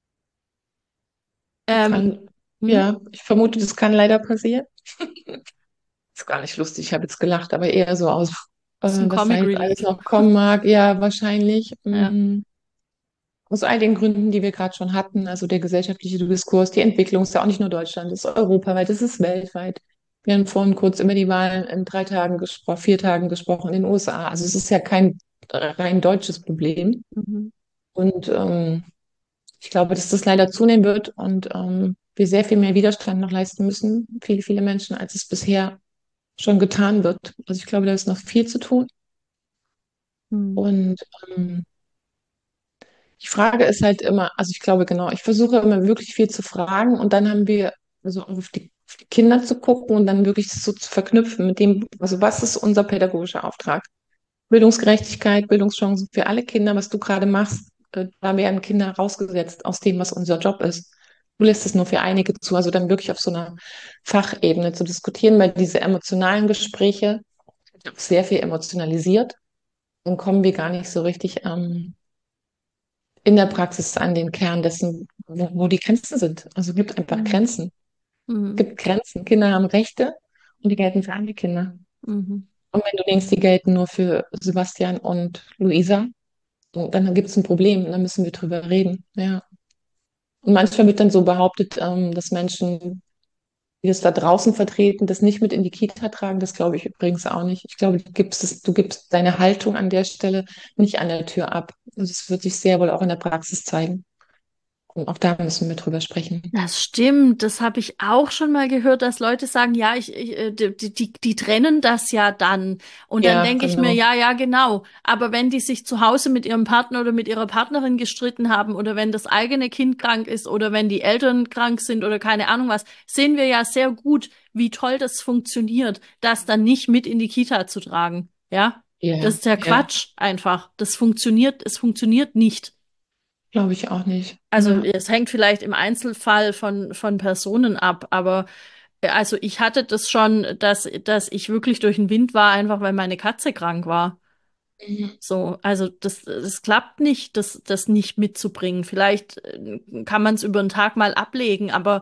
Ähm, Kann, hm? ja, ich vermute, das kann leider passieren. Ist gar nicht lustig, ich habe jetzt gelacht, aber eher so aus, äh, Das ist ein was da Comic jetzt alles Relief. noch kommen mag. Ja, wahrscheinlich. Ja. Mm, aus all den Gründen, die wir gerade schon hatten, also der gesellschaftliche Diskurs, die Entwicklung ist ja auch nicht nur Deutschland, das ist europaweit, das ist weltweit. Wir haben vorhin kurz über die Wahlen in drei Tagen gesprochen, vier Tagen gesprochen in den U S A. Also es ist ja kein rein deutsches Problem. Mhm. Und ähm, ich glaube, dass das leider zunehmen wird und ähm, wir sehr viel mehr Widerstand noch leisten müssen, viele, viele Menschen, als es bisher schon getan wird. Also ich glaube, da ist noch viel zu tun. Mhm. Und ähm, die Frage ist halt immer, also ich glaube genau, ich versuche immer wirklich viel zu fragen und dann haben wir also auf die, auf die Kinder zu gucken und dann wirklich das so zu verknüpfen mit dem, also was ist unser pädagogischer Auftrag? Bildungsgerechtigkeit, Bildungschancen für alle Kinder, was du gerade machst, äh, da werden Kinder rausgesetzt aus dem, was unser Job ist. Du lässt es nur für einige zu, also dann wirklich auf so einer Fachebene zu diskutieren, weil diese emotionalen Gespräche sind auch sehr viel emotionalisiert. Dann kommen wir gar nicht so richtig ähm, in der Praxis an den Kern dessen, wo, wo die Grenzen sind. Also es gibt einfach Mhm. Grenzen. Es Mhm. gibt Grenzen. Kinder haben Rechte und die gelten für alle Kinder. Mhm. Und wenn du denkst, die gelten nur für Sebastian und Luisa, so, dann gibt es ein Problem, dann müssen wir drüber reden. Ja. Und manchmal wird dann so behauptet, ähm, dass Menschen, die das da draußen vertreten, das nicht mit in die Kita tragen. Das glaube ich übrigens auch nicht. Ich glaube, du gibst es, du gibst deine Haltung an der Stelle nicht an der Tür ab. Und das wird sich sehr wohl auch in der Praxis zeigen. Und auch da müssen wir drüber sprechen. Das stimmt, das habe ich auch schon mal gehört, dass Leute sagen, ja, ich, ich, äh, die, die, die trennen das ja dann. Und dann Ja, denke ich mir, genau. ja, ja, genau. Aber wenn die sich zu Hause mit ihrem Partner oder mit ihrer Partnerin gestritten haben oder wenn das eigene Kind krank ist oder wenn die Eltern krank sind oder keine Ahnung was, sehen wir ja sehr gut, wie toll das funktioniert, das dann nicht mit in die Kita zu tragen. Ja, das Ja, ist ja ja, Quatsch einfach. Das funktioniert, es funktioniert nicht. glaube ich auch nicht. Also Ja. es hängt vielleicht im Einzelfall von, von Personen ab, aber äh, also ich hatte das schon, dass, dass ich wirklich durch den Wind war, einfach weil meine Katze krank war. Mhm. So, also das, das klappt nicht, das, das nicht mitzubringen. Vielleicht äh, kann man es über den Tag mal ablegen, aber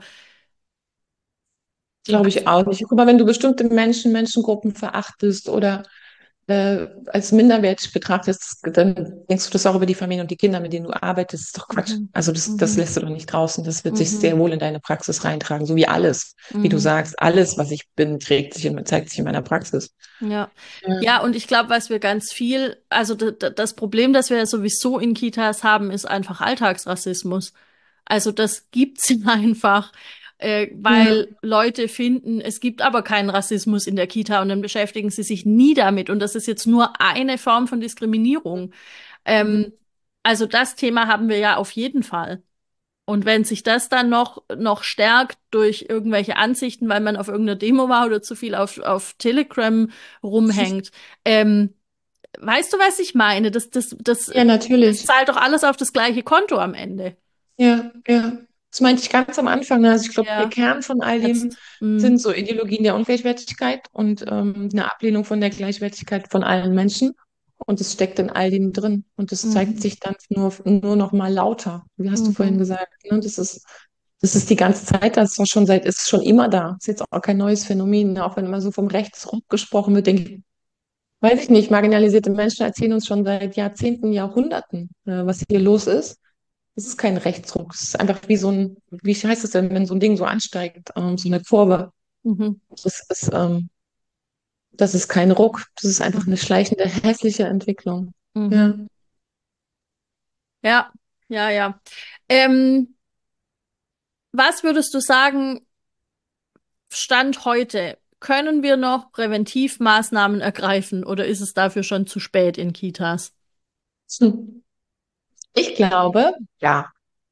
Glaube also, ich auch nicht. Guck mal, wenn du bestimmte Menschen, Menschengruppen verachtest oder äh, als minderwertig betrachtest, dann denkst du das auch über die Familie und die Kinder, mit denen du arbeitest. Das ist doch Quatsch. mhm, Also das, das mhm, lässt du doch nicht draußen. Das wird sich mhm, sehr wohl in deine Praxis reintragen, so wie alles. Wie du mhm. sagst, alles, was ich bin, trägt sich und zeigt sich in meiner Praxis. Ja, Ja. ja, und ich glaube, was wir ganz viel, also d- d- das Problem, das wir ja sowieso in Kitas haben, ist einfach Alltagsrassismus. Also das gibt's einfach, äh, Ja. weil Leute finden, es gibt aber keinen Rassismus in der Kita und dann beschäftigen sie sich nie damit. Und das ist jetzt nur eine Form von Diskriminierung. Mhm. Ähm, also das Thema haben wir ja auf jeden Fall. Und wenn sich das dann noch, noch stärkt durch irgendwelche Ansichten, weil man auf irgendeiner Demo war oder zu viel auf, auf Telegram rumhängt, ähm, weißt du, was ich meine? Das, das, das, Ja, das natürlich. zahlt doch alles auf das gleiche Konto am Ende. Ja, ja. Das meinte ich ganz am Anfang. Ne? Also ich glaube, der Ja, Kern von all dem jetzt. Mm, sind so Ideologien der Ungleichwertigkeit und ähm, eine Ablehnung von der Gleichwertigkeit von allen Menschen. Und es steckt in all dem drin. Und das zeigt mhm, sich dann nur, nur noch mal lauter. Wie hast du vorhin mhm, gesagt? Ne? Das ist, das ist die ganze Zeit, das ist auch schon seit, ist schon immer da. Ist jetzt auch kein neues Phänomen. Ne? Auch wenn immer so vom Rechtsruck gesprochen wird, denke ich, weiß ich nicht, marginalisierte Menschen erzählen uns schon seit Jahrzehnten, Jahrhunderten, äh, was hier los ist. Es ist kein Rechtsruck. Es ist einfach wie so ein, wie heißt es denn, wenn so ein Ding so ansteigt, ähm, so eine Kurve. mhm, Das ist, ähm, das ist kein Ruck. Das ist einfach mhm, eine schleichende, hässliche Entwicklung. Ja. mhm. Ja, ja, ja. Ähm, was würdest du sagen, Stand heute? Können wir noch Präventivmaßnahmen ergreifen oder ist es dafür schon zu spät in Kitas? Hm. Ich glaube, ja.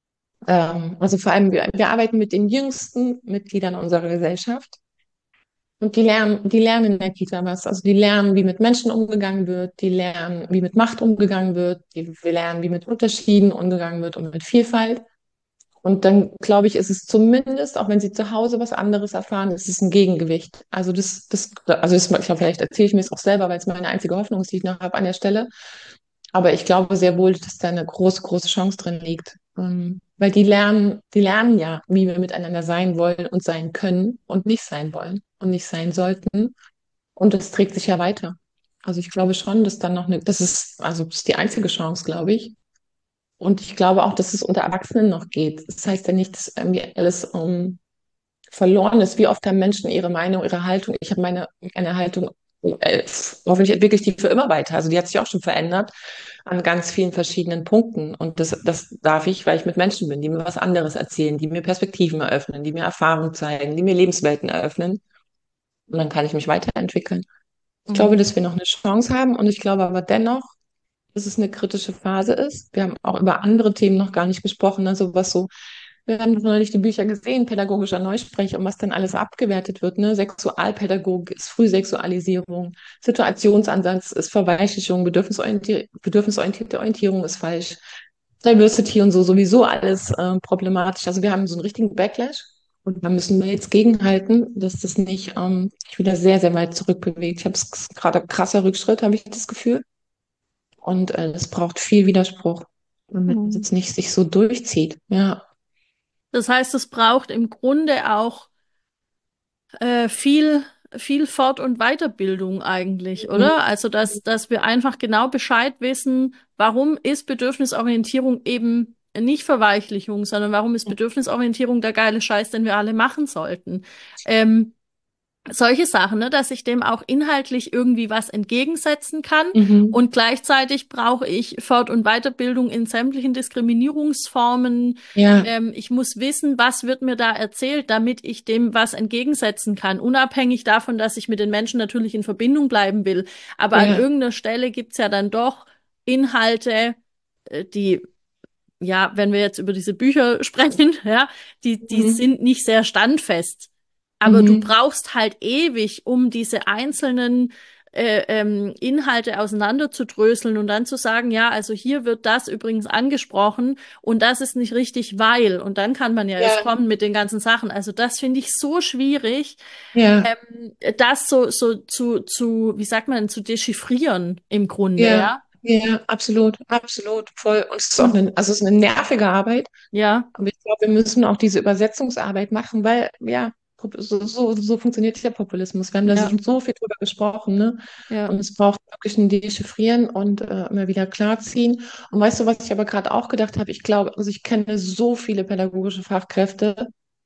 Ähm, also vor allem, wir, wir arbeiten mit den jüngsten Mitgliedern unserer Gesellschaft. Und die lernen, die lernen in der Kita was. Also die lernen, wie mit Menschen umgegangen wird, die lernen, wie mit Macht umgegangen wird, die wir lernen, wie mit Unterschieden umgegangen wird und mit Vielfalt. Und dann glaube ich, ist es zumindest, auch wenn sie zu Hause was anderes erfahren, ist es ein Gegengewicht. Also das, das, also das, ich glaube, vielleicht erzähle ich mir es auch selber, weil es meine einzige Hoffnung ist, die ich noch habe an der Stelle. Aber ich glaube sehr wohl, dass da eine große, große Chance drin liegt. Ähm, weil die lernen, die lernen ja, wie wir miteinander sein wollen und sein können und nicht sein wollen und nicht sein sollten. Und das trägt sich ja weiter. Also ich glaube schon, dass dann noch eine, das ist, also das ist die einzige Chance, glaube ich. Und ich glaube auch, dass es unter Erwachsenen noch geht. Das heißt ja nicht, dass irgendwie alles um, verloren ist. Wie oft haben Menschen ihre Meinung, ihre Haltung? Ich habe meine eine Haltung, äh, hoffentlich entwickle ich die für immer weiter. Also die hat sich auch schon verändert an ganz vielen verschiedenen Punkten. Und das, das darf ich, weil ich mit Menschen bin, die mir was anderes erzählen, die mir Perspektiven eröffnen, die mir Erfahrungen zeigen, die mir Lebenswelten eröffnen. Und dann kann ich mich weiterentwickeln. Ich glaube, Mhm. dass wir noch eine Chance haben und ich glaube aber dennoch, dass es eine kritische Phase ist. Wir haben auch über andere Themen noch gar nicht gesprochen, also was so, wir haben neulich die Bücher gesehen, pädagogischer Neusprech und was dann alles abgewertet wird, ne? Sexualpädagogik ist Frühsexualisierung, Situationsansatz ist Verweichlichung, bedürfnisorientierte, bedürfnisorientierte Orientierung ist falsch, Diversity und so sowieso alles äh, problematisch. Also wir haben so einen richtigen Backlash. Und da müssen wir jetzt gegenhalten, dass das nicht ähm, sich wieder sehr, sehr weit zurückbewegt. Ich habe es gerade krasser Rückschritt, habe ich das Gefühl. Und äh, das braucht viel Widerspruch, damit es Mhm. jetzt nicht sich so durchzieht. Ja. Das heißt, es braucht im Grunde auch äh, viel, viel Fort- und Weiterbildung eigentlich, Mhm. oder? Also, dass, dass wir einfach genau Bescheid wissen, warum ist Bedürfnisorientierung eben nicht Verweichlichung, sondern warum ist Bedürfnisorientierung der geile Scheiß, den wir alle machen sollten. Ähm, solche Sachen, ne, dass ich dem auch inhaltlich irgendwie was entgegensetzen kann. Mhm. Und gleichzeitig brauche ich Fort- und Weiterbildung in sämtlichen Diskriminierungsformen. Ja, Ähm, ich muss wissen, was wird mir da erzählt, damit ich dem was entgegensetzen kann. Unabhängig davon, dass ich mit den Menschen natürlich in Verbindung bleiben will. Aber an ja. irgendeiner Stelle gibt's ja dann doch Inhalte, äh, die, ja, wenn wir jetzt über diese Bücher sprechen, ja, die, die Mhm. sind nicht sehr standfest. Aber du Mhm. brauchst halt ewig, um diese einzelnen äh, ähm, Inhalte auseinanderzudröseln und dann zu sagen, ja, also hier wird das übrigens angesprochen und das ist nicht richtig, weil. Und dann kann man ja erst Ja, kommen mit den ganzen Sachen. Also das finde ich so schwierig, ja, ähm, das so, so zu, zu, wie sagt man, zu dechiffrieren im Grunde, ja, ja. ja, absolut, absolut, voll. Und es ist auch Und eine, also es ist eine nervige Arbeit, ja, aber ich glaube, wir müssen auch diese Übersetzungsarbeit machen, weil, ja, so, so, so funktioniert der Populismus. Wir haben da ja, schon so viel drüber gesprochen, ne? ja. Und es braucht wirklich ein Dechiffrieren und äh, immer wieder klarziehen. Und weißt du, was ich aber gerade auch gedacht habe? Ich glaube, also ich kenne so viele pädagogische Fachkräfte,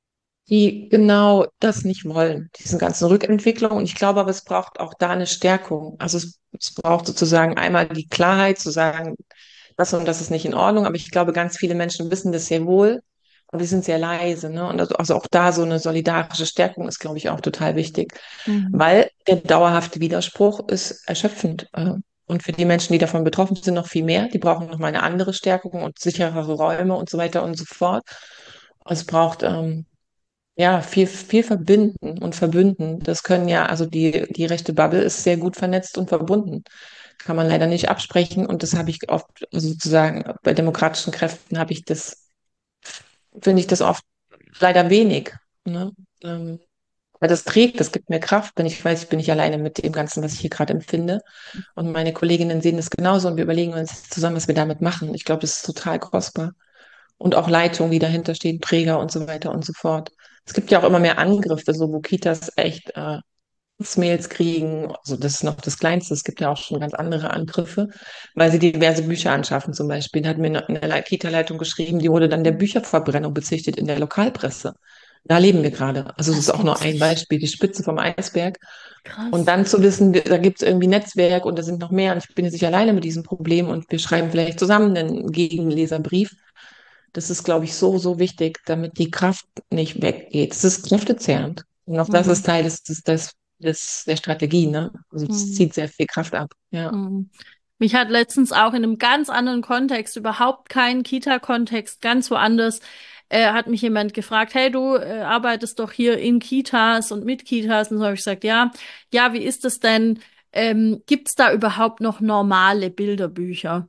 die genau das nicht wollen, diesen ganzen Rückentwicklung. Und ich glaube aber, es braucht auch da eine Stärkung. Also es, es braucht sozusagen einmal die Klarheit zu sagen, das und das ist nicht in Ordnung. Aber ich glaube, ganz viele Menschen wissen das sehr wohl und die sind sehr leise. Ne? Und also, also auch da so eine solidarische Stärkung ist, glaube ich, auch total wichtig, Mhm. weil der dauerhafte Widerspruch ist erschöpfend. Äh, Und für die Menschen, die davon betroffen sind, noch viel mehr. Die brauchen noch mal eine andere Stärkung und sicherere Räume und so weiter und so fort. Es braucht ähm, ja, viel, viel verbinden und verbünden. Das können ja, also die, die rechte Bubble ist sehr gut vernetzt und verbunden. Kann man leider nicht absprechen. Und das habe ich oft, also sozusagen bei demokratischen Kräften habe ich das, finde ich das oft leider wenig. Ne? Ähm, weil das trägt, das gibt mir Kraft, wenn ich weiß, ich bin nicht alleine mit dem Ganzen, was ich hier gerade empfinde. Und meine Kolleginnen sehen das genauso und wir überlegen uns zusammen, was wir damit machen. Ich glaube, das ist total kostbar. Und auch Leitungen, die dahinter stehen, Träger und so weiter und so fort. Es gibt ja auch immer mehr Angriffe, so wo Kitas echt äh, Mails kriegen. Also das ist noch das Kleinste. Es gibt ja auch schon ganz andere Angriffe, weil sie diverse Bücher anschaffen zum Beispiel. Da hat mir eine eine Kita-Leitung geschrieben, die wurde dann der Bücherverbrennung bezichtigt in der Lokalpresse. Da leben wir gerade. Also es ist Das auch nur gibt's ein nicht. Beispiel, die Spitze vom Eisberg. Und Krass. dann zu wissen, da gibt es irgendwie Netzwerk und da sind noch mehr und ich bin jetzt nicht alleine mit diesem Problem und wir schreiben vielleicht zusammen einen Gegenleserbrief. Das ist, glaube ich, so, so wichtig, damit die Kraft nicht weggeht. Es ist kräftezehrend. Und auch das Mhm. ist Teil des, des, des, des, der Strategie, ne? Also es Mhm. zieht sehr viel Kraft ab. Ja. Mhm. Mich hat letztens auch in einem ganz anderen Kontext, überhaupt keinen Kita-Kontext, ganz woanders, äh, hat mich jemand gefragt, hey, du äh, arbeitest doch hier in Kitas und mit Kitas. Und so habe ich gesagt, ja, ja, wie ist es denn? Ähm, gibt's da überhaupt noch normale Bilderbücher?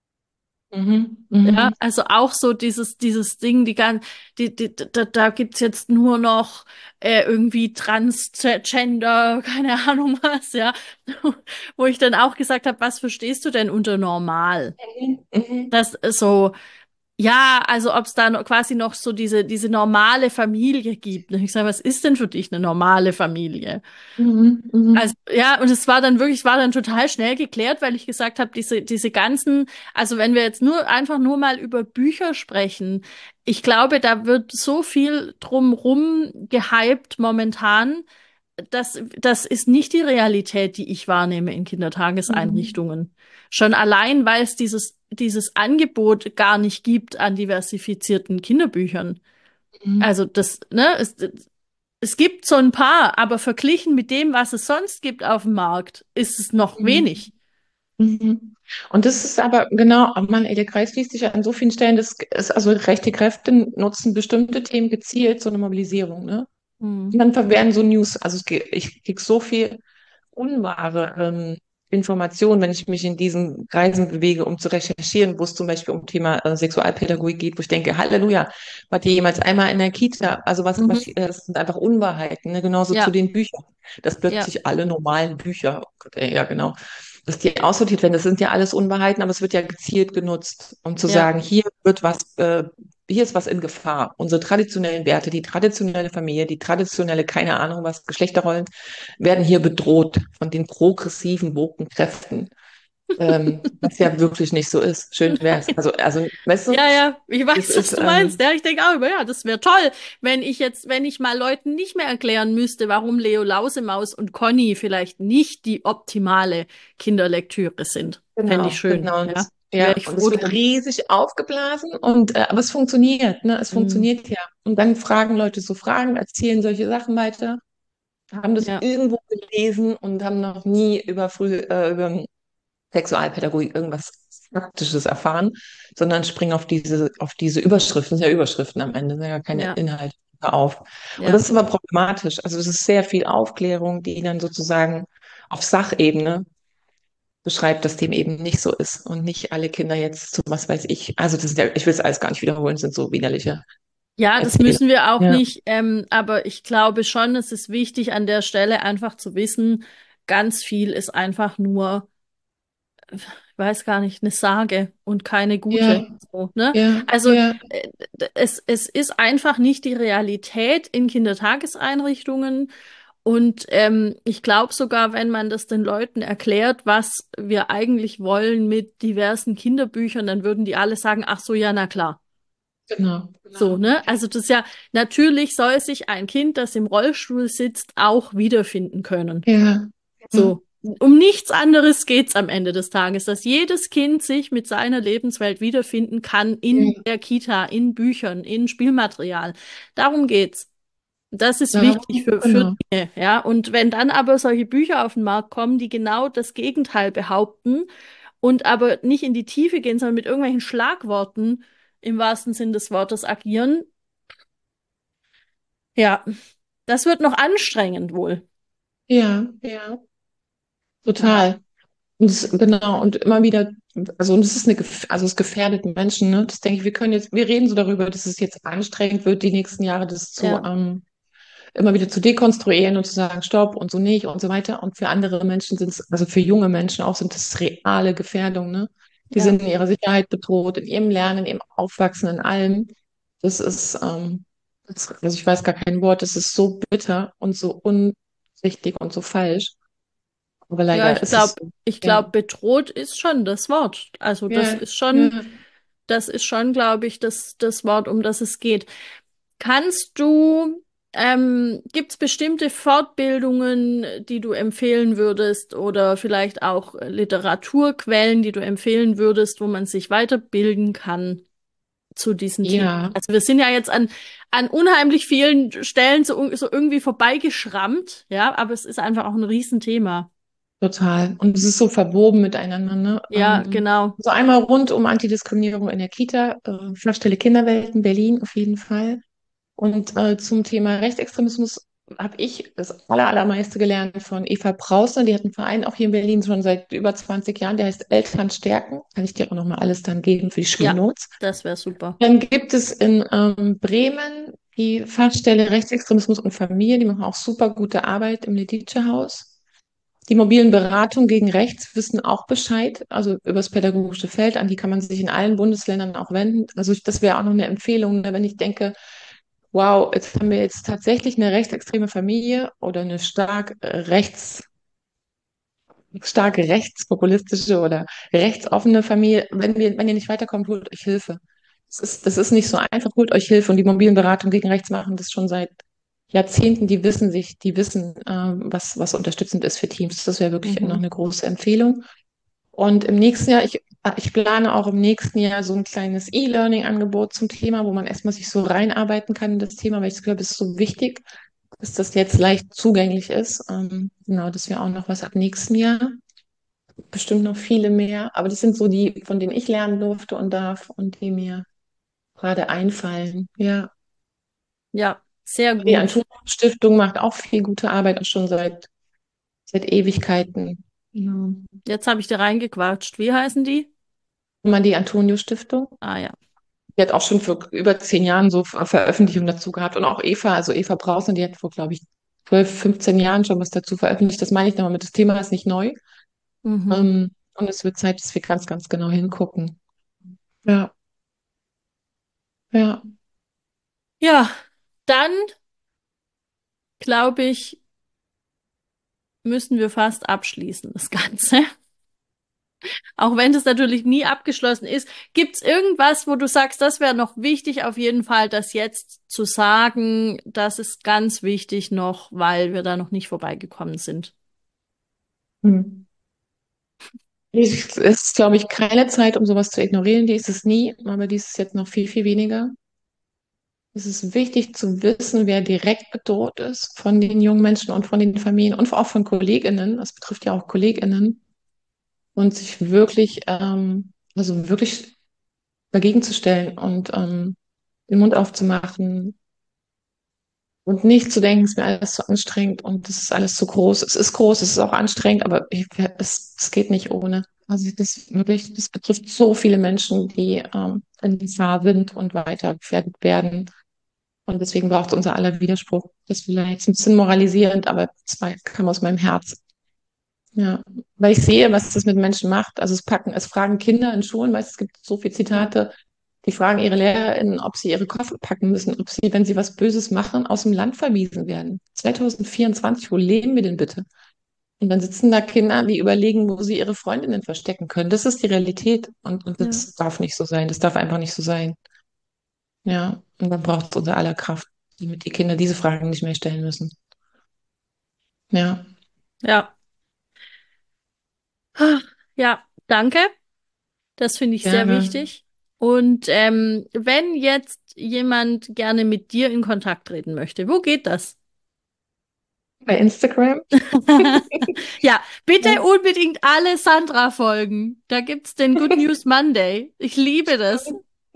Mhm. Ja, Mhm. also auch so dieses, dieses Ding, die gan die, die, da, da gibt's jetzt nur noch äh, irgendwie Transgender, keine Ahnung was, ja. Wo ich dann auch gesagt habe, was verstehst du denn unter normal? Mhm. Mhm. Das ist so, ja, also ob es da noch quasi noch so diese, diese normale Familie gibt. Und ich sage, was ist denn für dich eine normale Familie? Mhm. Also, Mhm. ja, und es war dann wirklich, es war dann total schnell geklärt, weil ich gesagt habe, diese, diese ganzen, also wenn wir jetzt nur einfach nur mal über Bücher sprechen, ich glaube, da wird so viel drumrum gehypt momentan, das, das ist nicht die Realität, die ich wahrnehme in Mhm. Kindertageseinrichtungen. Schon allein, weil es dieses, dieses Angebot gar nicht gibt an diversifizierten Kinderbüchern. Mhm. Also das, ne, es, es gibt so ein paar, aber verglichen mit dem, was es sonst gibt auf dem Markt, ist es noch Mhm. wenig. Mhm. Und das ist aber genau, oh Mann, ey, der Kreis schließt sich ja an so vielen Stellen. Das ist also rechte Kräfte nutzen bestimmte Themen gezielt, so eine Mobilisierung, ne? Und Hm. dann werden so News, also es geht, ich krieg so viel unwahre ähm, Informationen, wenn ich mich in diesen Kreisen bewege, um zu recherchieren, wo es zum Beispiel um Thema äh, Sexualpädagogik geht, wo ich denke, Halleluja, wart ihr jemals einmal in der Kita? Also was, was Mhm. äh, das sind einfach Unwahrheiten, ne? Genauso zu Ja, den Büchern, dass ja, plötzlich alle normalen Bücher, oh Gott, ey, ja genau, dass die aussortiert werden. Das sind ja alles Unwahrheiten, aber es wird ja gezielt genutzt, um zu ja. sagen, hier wird was äh, hier ist was in Gefahr. Unsere traditionellen Werte, die traditionelle Familie, die traditionelle, keine Ahnung was, Geschlechterrollen, werden hier bedroht von den progressiven, woken Kräften. Ähm, was ja wirklich nicht so ist. Schön wär's. Also, also, weißt du, Ja, ja, ich das weiß, was ist, du meinst. ähm, Ja, ich denke auch, ja, das wäre toll, wenn ich jetzt, wenn ich mal Leuten nicht mehr erklären müsste, warum Leo Lausemaus und Conny vielleicht nicht die optimale Kinderlektüre sind. Fände ich genau, schön, genau. Und ja. es, Wäre ja, ich und es froh wird drum. riesig aufgeblasen und, äh, aber es funktioniert, ne? Es Mhm. funktioniert ja. Und dann fragen Leute so Fragen, erzählen solche Sachen weiter, haben das Ja, irgendwo gelesen und haben noch nie über früh, äh, über Sexualpädagogik irgendwas Praktisches erfahren, sondern springen auf diese, auf diese Überschriften, das sind ja Überschriften am Ende, sind ja keine ja, Inhalte auf. Und das ja. ist aber problematisch. Also es ist sehr viel Aufklärung, die dann sozusagen auf Sachebene beschreibt, dass dem eben nicht so ist und nicht alle Kinder jetzt zu was weiß ich. Also das ist ja, ich will es alles gar nicht wiederholen, es sind so widerliche Ja, das Erzählungen. müssen wir auch Ja, nicht, ähm, aber ich glaube schon, es ist wichtig an der Stelle einfach zu wissen, ganz viel ist einfach nur, ich weiß gar nicht, eine Sage und keine gute. ja, So, ne? ja, Also ja, äh, es, es ist einfach nicht die Realität in Kindertageseinrichtungen. Und ähm, ich glaube sogar, wenn man das den Leuten erklärt, was wir eigentlich wollen mit diversen Kinderbüchern, dann würden die alle sagen, ach so, ja, na klar. genau, So, genau. ne? Also das ist ja, natürlich soll sich ein Kind, das im Rollstuhl sitzt, auch wiederfinden können. Ja, ja, So. Um nichts anderes geht's am Ende des Tages, dass jedes Kind sich mit seiner Lebenswelt wiederfinden kann in ja, der Kita, in Büchern, in Spielmaterial. Darum geht's. Das ist wichtig darum, für, für genau. Dinge, ja. Und wenn dann aber solche Bücher auf den Markt kommen, die genau das Gegenteil behaupten und aber nicht in die Tiefe gehen, sondern mit irgendwelchen Schlagworten im wahrsten Sinn des Wortes agieren, ja, das wird noch anstrengend wohl. Ja, ja, Ja, total. Und es, genau, und immer wieder, also und es ist eine, Gef- also es gefährdet Menschen, ne? Das denke ich, wir können jetzt, wir reden so darüber, dass es jetzt anstrengend wird, die nächsten Jahre das zu, ja, ähm, immer wieder zu dekonstruieren und zu sagen, stopp und so nicht und so weiter. Und für andere Menschen sind es, also für junge Menschen auch, sind das reale Gefährdungen, ne? Die ja. sind in ihrer Sicherheit bedroht, in ihrem Lernen, in ihrem Aufwachsen, in allem. Das ist, ähm, das, also ich weiß gar kein Wort, das ist so bitter und so unrichtig und so falsch. Aber Ja, leider ich ist es glaube, so. ich Ja. glaube, bedroht ist schon das Wort. Also das Ja, ist schon, ja, das ist schon, glaube ich, das, das Wort, um das es geht. Kannst du, ähm, gibt es bestimmte Fortbildungen, die du empfehlen würdest oder vielleicht auch Literaturquellen, die du empfehlen würdest, wo man sich weiterbilden kann zu diesen Themen? ja, Also wir sind ja jetzt an, an unheimlich vielen Stellen so, so irgendwie vorbeigeschrammt, ja, aber es ist einfach auch ein Riesenthema. total. Und es ist so verwoben miteinander, ne? Ja, Ähm, genau. so einmal rund um Antidiskriminierung in der Kita, äh, Fachstelle Kinderwelten Berlin auf jeden Fall. Und äh, zum Thema Rechtsextremismus habe ich das aller, allermeiste gelernt von Eva Brausner. Die hat einen Verein auch hier in Berlin schon seit über zwanzig Jahren, der heißt Eltern stärken. Kann ich dir auch nochmal alles dann geben für die Ja, Shownotes. das wäre super. Dann gibt es in ähm, Bremen die Fachstelle Rechtsextremismus und Familie. Die machen auch super gute Arbeit im Letizia-Haus. Die mobilen Beratungen gegen Rechts wissen auch Bescheid, also über das pädagogische Feld. An die kann man sich in allen Bundesländern auch wenden. Also ich, das wäre auch noch eine Empfehlung, ne, wenn ich denke, wow, jetzt haben wir jetzt tatsächlich eine rechtsextreme Familie oder eine stark äh, rechts, stark rechtspopulistische oder rechtsoffene Familie. Wenn wir, wenn ihr nicht weiterkommt, holt euch Hilfe. Das ist, das ist nicht so einfach, holt euch Hilfe. Und die mobilen Beratungen gegen Rechts machen das schon seit Jahrzehnten. Die wissen sich, die wissen, ähm, was, was unterstützend ist für Teams. Das wäre wirklich noch Mhm. eine große Empfehlung. Und im nächsten Jahr, ich, ich plane auch im nächsten Jahr so ein kleines E-Learning-Angebot zum Thema, wo man erstmal sich so reinarbeiten kann in das Thema, weil ich das glaube, es ist so wichtig, dass das jetzt leicht zugänglich ist. Ähm, genau, das wäre auch noch was ab nächsten Jahr. Bestimmt noch viele mehr, aber das sind so die, von denen ich lernen durfte und darf und die mir gerade einfallen. Ja, Ja, sehr die gut. Antonio-Stiftung macht auch viel gute Arbeit, auch schon seit, seit Ewigkeiten. Ja. Jetzt habe ich dir reingequatscht. Wie heißen die? Immer die Antonio-Stiftung. Ah ja. Die hat auch schon für über zehn Jahren so Ver- Veröffentlichungen dazu gehabt. Und auch Eva, also Eva Brausner, die hat vor, glaube ich, zwölf, fünfzehn Jahren schon was dazu veröffentlicht. Das meine ich nochmal mit, das Thema ist nicht neu. Mhm. Ähm, und es wird Zeit, dass wir ganz, ganz genau hingucken. Ja, ja, Ja, dann glaube ich, müssen wir fast abschließen, das Ganze. Auch wenn das natürlich nie abgeschlossen ist. Gibt es irgendwas, wo du sagst, das wäre noch wichtig, auf jeden Fall, das jetzt zu sagen, das ist ganz wichtig noch, weil wir da noch nicht vorbeigekommen sind? Hm. Es ist, glaube ich, keine Zeit, um sowas zu ignorieren. Die ist es nie, aber die ist es jetzt noch viel, viel weniger. Es ist wichtig zu wissen, wer direkt bedroht ist von den jungen Menschen und von den Familien und auch von KollegInnen. Das betrifft ja auch KollegInnen. Und sich wirklich, ähm, also wirklich dagegen zu stellen und ähm, den Mund aufzumachen und nicht zu denken, es ist mir alles zu anstrengend und es ist alles zu groß. Es ist groß, es ist auch anstrengend, aber ich, es, es geht nicht ohne. Also das wirklich, das betrifft so viele Menschen, die ähm, in Gefahr sind und weiter gefährdet werden. Und deswegen braucht es unser aller Widerspruch. Das ist vielleicht ein bisschen moralisierend, aber es war- kam aus meinem Herzen. Ja, weil ich sehe, was das mit Menschen macht. Also es packen, es fragen Kinder in Schulen, weil es gibt so viele Zitate, die fragen ihre LehrerInnen, ob sie ihre Koffer packen müssen, ob sie, wenn sie was Böses machen, aus dem Land verwiesen werden. zwanzig vierundzwanzig, wo leben wir denn bitte? Und dann sitzen da Kinder, die überlegen, wo sie ihre Freundinnen verstecken können. Das ist die Realität und, und Ja. das darf nicht so sein. Das darf einfach nicht so sein. Ja, und dann braucht es unser aller Kraft, damit die Kinder diese Fragen nicht mehr stellen müssen. Ja, Ja. Ja, danke. Das finde ich sehr gerne. wichtig. Und ähm, wenn jetzt jemand gerne mit dir in Kontakt treten möchte, wo geht das? Bei Instagram. Ja, bitte Ja. unbedingt alle Sandra folgen. Da gibt's den Good News Monday. Ich liebe das.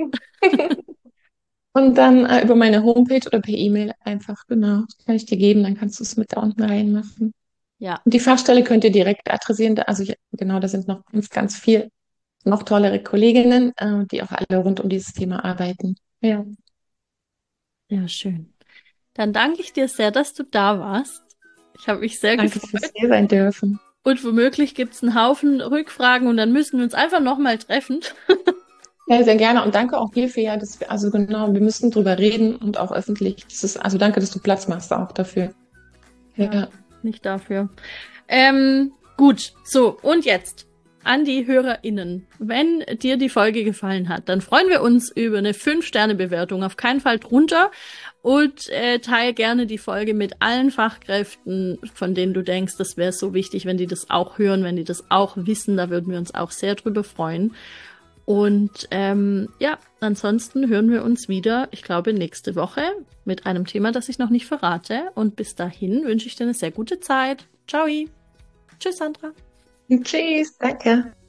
Und dann äh, über meine Homepage oder per E-Mail einfach, genau. Das kann ich dir geben, dann kannst du es mit da unten reinmachen. Ja, Und die Fachstelle könnt ihr direkt adressieren. Da- Also ich, genau, da sind noch ganz, ganz viel, noch tollere Kolleginnen, äh, die auch alle rund um dieses Thema arbeiten. Ja, ja, schön. Dann danke ich dir sehr, dass du da warst. Ich habe mich sehr danke fürs gefreut. hier sein dürfen. Und womöglich gibt's einen Haufen Rückfragen und dann müssen wir uns einfach nochmal treffen. Ja, sehr gerne und danke auch hierfür, ja, dass wir, also genau, wir müssen drüber reden und auch öffentlich. Das ist, also danke, dass du Platz machst auch dafür. Ja, Ja, nicht dafür. Ähm, gut, so, und jetzt an die HörerInnen. Wenn dir die Folge gefallen hat, dann freuen wir uns über eine fünf Sterne Bewertung. Auf keinen Fall drunter. Und äh, teil gerne die Folge mit allen Fachkräften, von denen du denkst, das wäre so wichtig, wenn die das auch hören, wenn die das auch wissen. Da würden wir uns auch sehr drüber freuen. Und ähm, ja, ansonsten hören wir uns wieder, ich glaube, nächste Woche mit einem Thema, das ich noch nicht verrate. Und bis dahin wünsche ich dir eine sehr gute Zeit. Ciao. Tschüss, Sandra. tschüss, danke.